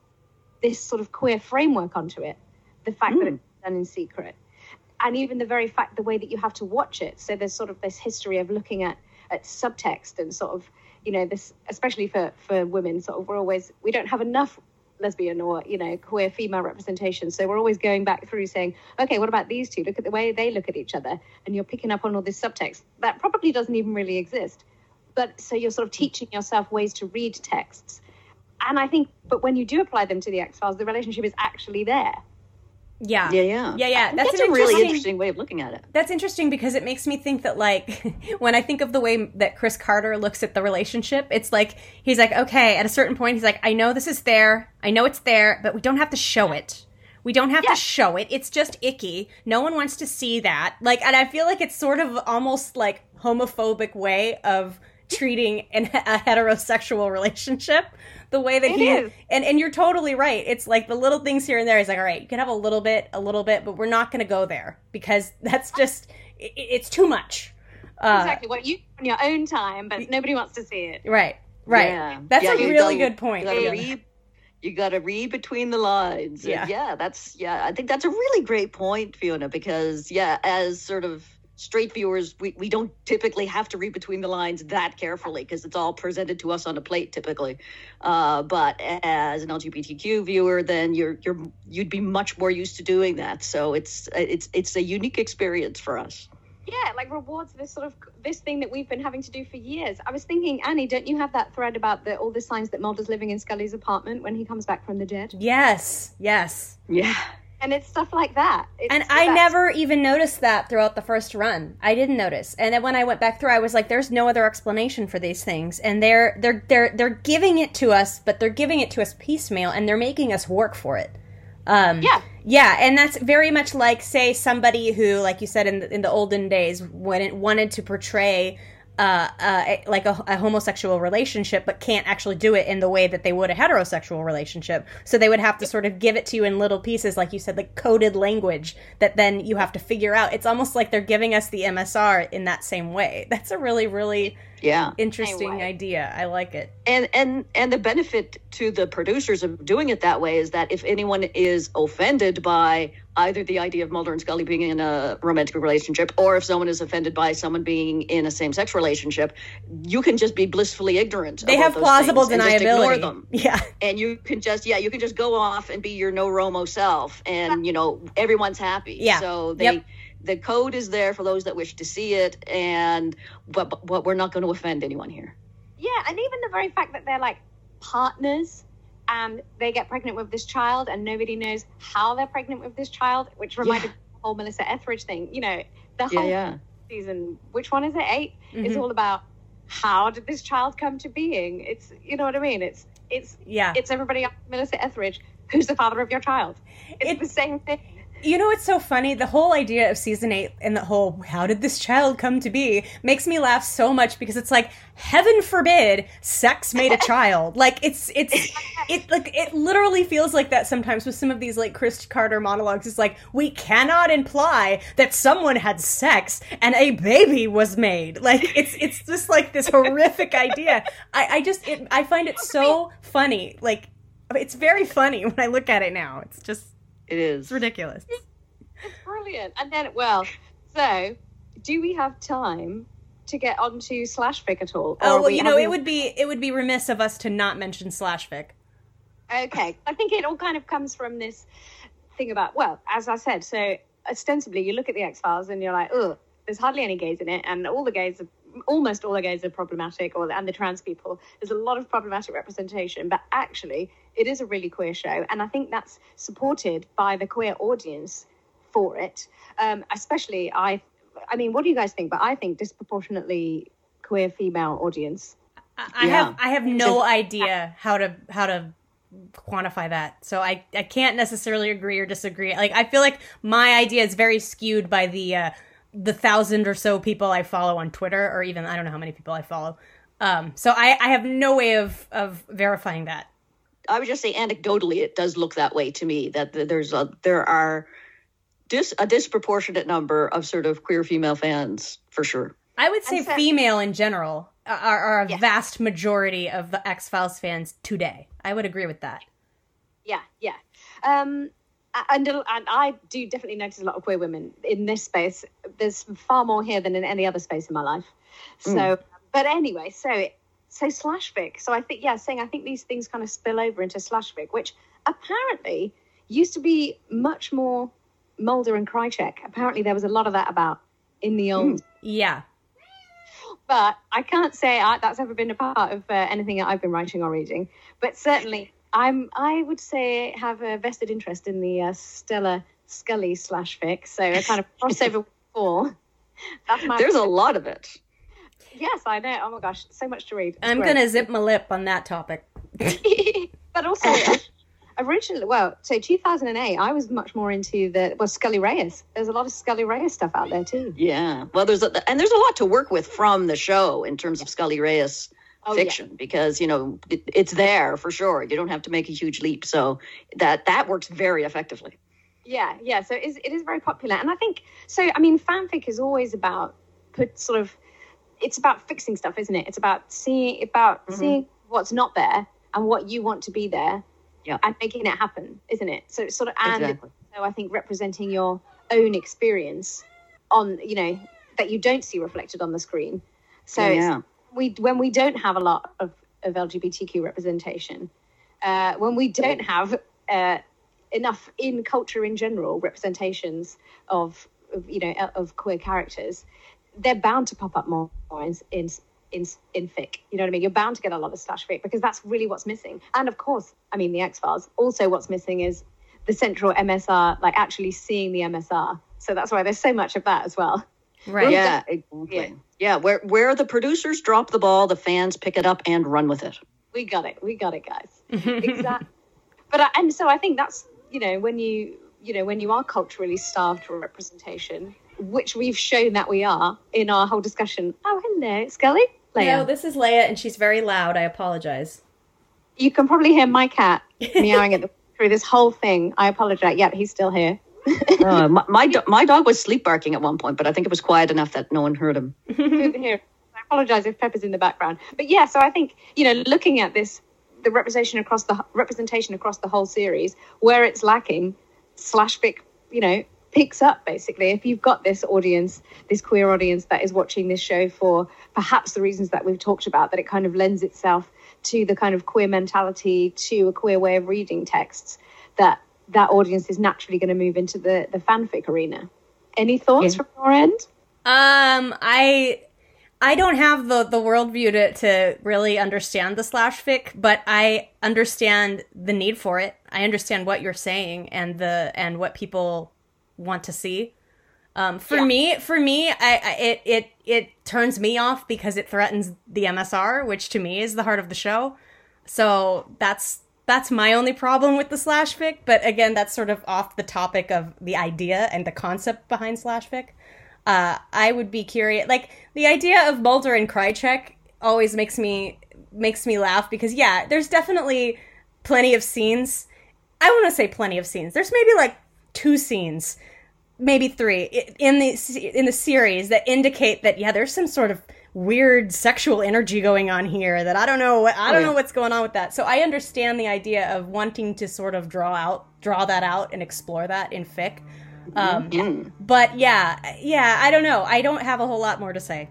this sort of queer framework onto it, the fact that Mm. it's done in secret. And even the very fact, the way that you have to watch it. So there's sort of this history of looking at, at subtext and sort of, you know, this, especially for, for women, sort of, we're always, we don't have enough lesbian or, you know, queer female representation. So we're always going back through saying, okay, what about these two? Look at the way they look at each other. And you're picking up on all this subtext that probably doesn't even really exist. But so you're sort of teaching yourself ways to read texts. And I think, but when you do apply them to the X-Files, the relationship is actually there. Yeah. Yeah, yeah. Yeah, yeah. That's, That's an a really interesting- interesting way of looking at it. That's interesting because it makes me think that, like, when I think of the way that Chris Carter looks at the relationship, it's like, he's like, okay, at a certain point, he's like, I know this is there. I know it's there, but we don't have to show it. We don't have Yeah. to show it. It's just icky. No one wants to see that. Like, and I feel like it's sort of almost like homophobic way of treating an, a heterosexual relationship. The way that It he is. and and you're totally right. It's like the little things here and there. He's like, all right, you can have a little bit, a little bit, but we're not going to go there because that's just it, it's too much. Uh, Exactly. What you do on your own time, but nobody wants to see it. Right, right. Yeah. That's Yeah, a you really gotta- good point. You gotta, Yeah. read, you gotta read between the lines. And Yeah. yeah, that's yeah. I think that's a really great point, Fiona, because yeah, as sort of straight viewers, we, we don't typically have to read between the lines that carefully because it's all presented to us on a plate typically. Uh, but as an L G B T Q viewer, then you're you're you'd be much more used to doing that. So it's it's it's a unique experience for us. Yeah, like rewards this sort of this thing that we've been having to do for years. I was thinking, Annie, don't you have that thread about the all the signs that Mulder's living in Scully's apartment when he comes back from the dead? Yes, yes. Yeah. And it's stuff like that. It's And I that- never even noticed that throughout the first run. I didn't notice. And then when I went back through, I was like, there's no other explanation for these things. And they're they're they're they're giving it to us, but they're giving it to us piecemeal and they're making us work for it. Um Yeah. Yeah, and that's very much like, say, somebody who, like you said in the, in the olden days, when it wanted to portray uh, uh, like a, a homosexual relationship, but can't actually do it in the way that they would a heterosexual relationship. So they would have to sort of give it to you in little pieces, like you said, like coded language that then you have to figure out. It's almost like they're giving us the M S R in that same way. That's a really, really Yeah. interesting Same way. idea. I like it. And and and the benefit to the producers of doing it that way is that if anyone is offended by either the idea of Mulder and Scully being in a romantic relationship, or if someone is offended by someone being in a same-sex relationship, you can just be blissfully ignorant. They about have those plausible things and just ignore deniability. them. Yeah. And you can just yeah, you can just go off and be your no Romo self, and you know everyone's happy. Yeah. So they. Yep. The code is there for those that wish to see it, and but, but, but we're not going to offend anyone here. Yeah, and even the very fact that they're like partners and they get pregnant with this child and nobody knows how they're pregnant with this child, which reminded Yeah. me of the whole Melissa Etheridge thing. You know, the Yeah, whole yeah. season, which one is it? Eight? Is Mhm. all about how did this child come to being? It's, you know what I mean? It's, it's, Yeah. it's everybody else, Melissa Etheridge, who's the father of your child. It's It- the same thing. You know what's so funny? The whole idea of season eight and the whole "how did this child come to be" makes me laugh so much because it's like, heaven forbid, sex made a child. Like it's it's it like it literally feels like that sometimes with some of these like Chris Carter monologues. It's like, we cannot imply that someone had sex and a baby was made. Like it's it's just like this horrific idea. I I just it, I find it so funny. Like It's very funny when I look at it now. It's just, It is. it's ridiculous. It's brilliant. And then, well, so do we have time to get onto slash fic at all? Or Oh, are well, we you know, having- it would be it would be remiss of us to not mention slash fic. Okay, I think it all kind of comes from this thing about, well, as I said, so ostensibly you look at the X-Files and you're like, ugh, there's hardly any gays in it, and all the gays, are, almost all the gays are problematic, or and the trans people. There's a lot of problematic representation, but actually it is a really queer show, and I think that's supported by the queer audience for it. Um, especially, I, I mean, what do you guys think? But I think disproportionately queer female audience. I, I Yeah. have I have no idea how to how to quantify that, so I I can't necessarily agree or disagree. Like, I feel like my idea is very skewed by the uh, the thousand or so people I follow on Twitter, or even I don't know how many people I follow. Um, so I, I have no way of of verifying that. I would just say anecdotally, it does look that way to me. That th- there's a there are dis- a disproportionate number of sort of queer female fans for sure. I would say And so- female in general are, are a Yes. vast majority of the X-Files fans today. I would agree with that. Yeah, yeah. Um, and, and I do definitely notice a lot of queer women in this space. There's far more here than in any other space in my life. So, but anyway, so so slash fic. So I think, yeah, saying I think these things kind of spill over into slash fic, which apparently used to be much more Mulder and Krychek. Apparently there was a lot of that about in the old. Yeah. But I can't say I, that's ever been a part of uh, anything that I've been writing or reading. But certainly, I'm. I would say have a vested interest in the uh, Stella Scully slash fic. So a kind of crossover for. That's my. There's a lot of it. Yes, I know. Oh my gosh, so much to read. It's I'm great. going to zip my lip on that topic. But also, originally, well, so two thousand eight, I was much more into the well Scully Reyes. There's a lot of Scully Reyes stuff out there too. Yeah. Well, there's a, and there's a lot to work with from the show in terms of Scully Reyes Oh, yeah. fiction because you know it, it's there for sure. You don't have to make a huge leap, so that that works very effectively. Yeah, yeah. So it is, it is very popular. And I think, so, I mean, fanfic is always about put sort of, it's about fixing stuff, isn't it? It's about seeing, about Mm-hmm. seeing what's not there and what you want to be there Yeah. and making it happen, isn't it? So it's sort of, and Exactly. so I think representing your own experience on, you know, that you don't see reflected on the screen. So Yeah, it's- yeah. we, when we don't have a lot of, of L G B T Q representation, uh, when we don't have uh, enough in culture in general representations of, of you know of queer characters, they're bound to pop up more in in in in fic. You know what I mean? You're bound to get a lot of slash fic because that's really what's missing. And of course, I mean the X-Files. Also, what's missing is the central M S R, like actually seeing the M S R. So that's why there's so much of that as well. Right. Yeah, exactly. Yeah. Yeah, where where the producers drop the ball, the fans pick it up and run with it. We got it. We got it, guys. Exactly. But I, and so I think that's, you know, when you you know when you are culturally starved for representation, which we've shown that we are in our whole discussion. Oh, hello, Scully. Leia. No, this is Leia, and she's very loud. I apologize. You can probably hear my cat meowing at the, through this whole thing. I apologize. Yep, he's still here. Uh, my my, do- my dog was sleep barking at one point, but I think it was quiet enough that no one heard him. Over here. I apologize if Pepper's in the background. But yeah, so I think, you know, looking at this, the representation across the representation across the whole series, where it's lacking, slash fic, you know, picks up basically. If you've got this audience, this queer audience that is watching this show for perhaps the reasons that we've talked about, that it kind of lends itself to the kind of queer mentality, to a queer way of reading texts, that that audience is naturally going to move into the, the fanfic arena. Any thoughts Yeah. from your end? Um, I I don't have the the worldview to to really understand the slash fic, but I understand the need for it. I understand what you're saying and the and what people want to see. Um, for Yeah. me, for me, I, I it it it turns me off because it threatens the M S R, which to me is the heart of the show. So that's that's my only problem with the slash fic. But again, that's sort of off the topic of the idea and the concept behind slash fic. Uh, I would be curious, like the idea of Mulder and Krychek always makes me makes me laugh because yeah, there's definitely plenty of scenes. I want to say plenty of scenes. There's maybe like two scenes, maybe three in the in the series that indicate that yeah, there's some sort of weird sexual energy going on here that I don't know what I don't Oh, yeah. know what's going on with that. So I understand the idea of wanting to sort of draw out draw that out and explore that in fic. Um, Mm. but yeah, yeah, I don't know. I don't have a whole lot more to say.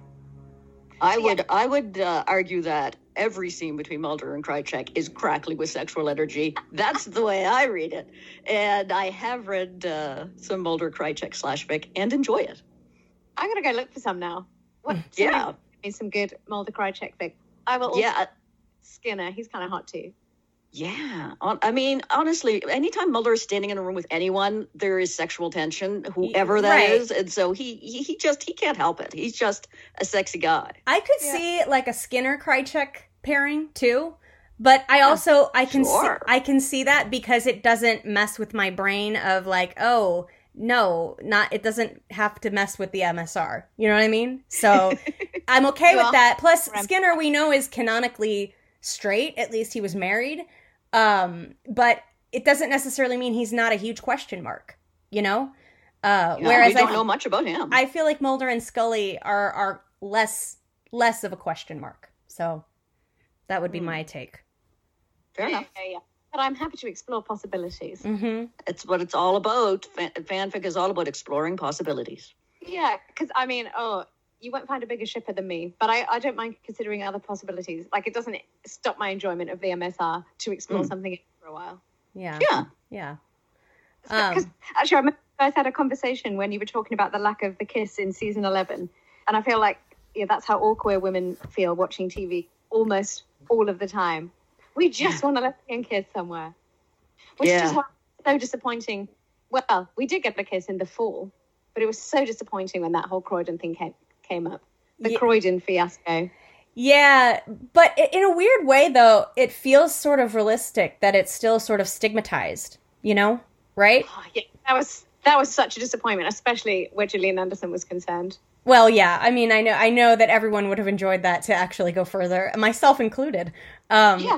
I would I would uh, argue that every scene between Mulder and Krycek is crackly with sexual energy. That's the way I read it. And I have read uh, some Mulder Krycek slash fic and enjoy it. I'm gonna go look for some now. What? Yeah. Somebody give me some good Mulder Krycek fic. I will. Also Yeah. Skinner. He's kind of hot too. Yeah. Hon- I mean, honestly, anytime Mulder is standing in a room with anyone, there is sexual tension, whoever that is. Right. And so he, he he just, he can't help it. He's just a sexy guy. I could Yeah. see like a Skinner Krycek pairing too, but I also I can sure. see, I can see that because it doesn't mess with my brain of like, oh no, not it doesn't have to mess with the M S R. You know what I mean? So I'm okay Well, with that. Plus I'm- Skinner we know is canonically straight. At least he was married. Um, but it doesn't necessarily mean he's not a huge question mark. You know. Uh, Yeah, whereas we don't I, know much about him. I feel like Mulder and Scully are are less less of a question mark. So that would be my take. Fair enough. Yeah, yeah. But I'm happy to explore possibilities. Mm-hmm. It's what it's all about. Fan- fanfic is all about exploring possibilities. Yeah, because I mean, oh, you won't find a bigger shipper than me, but I, I don't mind considering other possibilities. Like, it doesn't stop my enjoyment of the M S R to explore Mm. something for a while. Yeah. Yeah. Yeah. Because Um, actually, I remember you guys had a conversation when you were talking about the lack of the kiss in season eleven, and I feel like yeah, that's how all queer women feel watching T V almost all of the time. We just want a lesbian kiss somewhere, which Yeah. is why it's so disappointing. Well, we did get the kiss in the fall, but it was so disappointing when that whole Croydon thing came came up. The Yeah. Croydon fiasco. yeah, but i- in a weird way, though, it feels sort of realistic that it's still sort of stigmatized, you know? Right? Oh, yeah, that was that was such a disappointment, especially where Gillian Anderson was concerned. Well, yeah. I mean, I know, I know that everyone would have enjoyed that to actually go further, myself included. Um, Yes,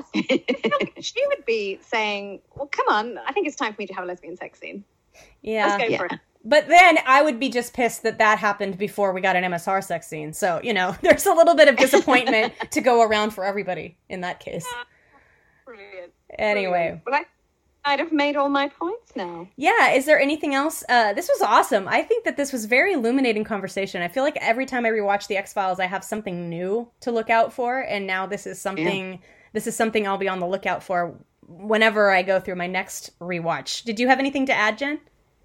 she would be saying, "Well, come on, I think it's time for me to have a lesbian sex scene. Yeah. Let's go Yeah. for it." But then I would be just pissed that that happened before we got an M S R sex scene. So, you know, there's a little bit of disappointment to go around for everybody in that case. Brilliant. Anyway. Well, I, I'd have made all my points now. Yeah, is there anything else? Uh, this was awesome. I think that this was very illuminating conversation. I feel like every time I rewatch The X-Files, I have something new to look out for, and now this is something this is something I'll be on the lookout for whenever I go through my next rewatch. Did you have anything to add, Jen?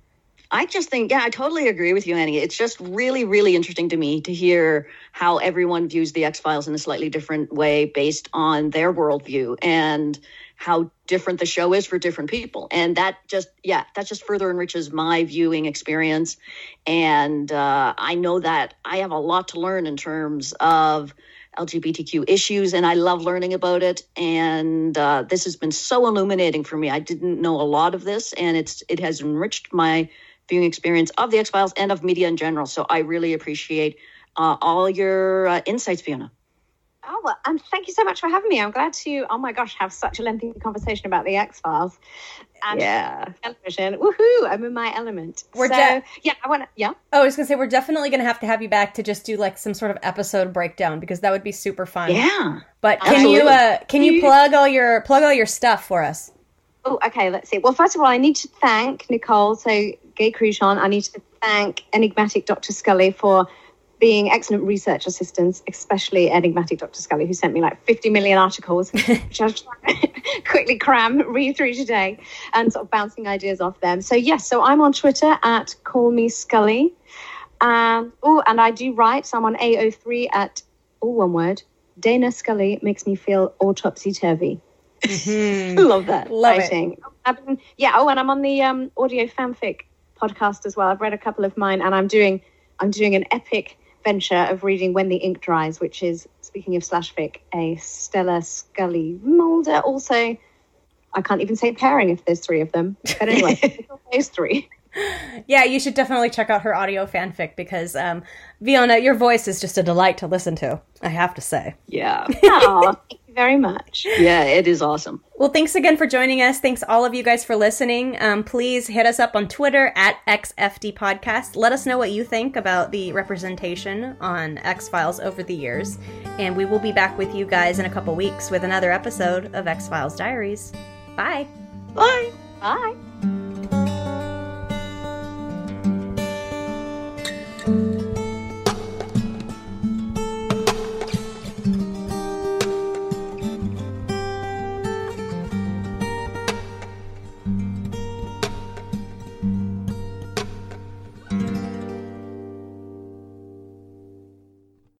I just think, yeah, I totally agree with you, Annie. It's just really, really interesting to me to hear how everyone views the X-Files in a slightly different way based on their worldview and how different the show is for different people. And that just, yeah, that just further enriches my viewing experience. And uh, I know that I have a lot to learn in terms of L G B T Q issues, and I love learning about it. And uh, this has been so illuminating for me. I didn't know a lot of this, and it's it has enriched my viewing experience of the X-Files and of media in general. So I really appreciate uh, all your uh, insights, Fiona. Oh, well, and thank you so much for having me. I'm glad to, oh my gosh, have such a lengthy conversation about the X-Files and Yeah. television. Woohoo! I'm in my element. We're so, de- yeah, I want to, yeah. Oh, I was going to say, we're definitely going to have to have you back to just do like some sort of episode breakdown because that would be super fun. Yeah. But can you, Absolutely. uh, can you plug all your, plug all your stuff for us? Oh, okay, let's see. Well, first of all, I need to thank Nicole, so Gay Cruchon. I need to thank Enigmatic Doctor Scully for being excellent research assistants, especially Enigmatic Doctor Scully, who sent me like fifty million articles, which I was trying to quickly cram, read through today, and sort of bouncing ideas off them. So, yes, so I'm on Twitter at Call Me Scully. Um, oh, and I do write, so I'm on A O three at, all one word, Dana Scully makes me feel all topsy-turvy. Love that. Love it. Writing. I've been, yeah. Oh, and I'm on the um, audio fanfic podcast as well. I've read a couple of mine, and I'm doing I'm doing an epic venture of reading When the Ink Dries, which is, speaking of slash fic, a Stella Scully Mulder. Also, I can't even say pairing if there's three of them. But anyway, it's all those three. Yeah, you should definitely check out her audio fanfic because, um, Fiona, your voice is just a delight to listen to, I have to say. Yeah. Oh, thank you very much. Yeah, it is awesome. Well, thanks again for joining us. Thanks all of you guys for listening. Um, please hit us up on Twitter at X F D Podcast. Let us know what you think about the representation on X-Files over the years. And we will be back with you guys in a couple weeks with another episode of X-Files Diaries. Bye. Bye. Bye.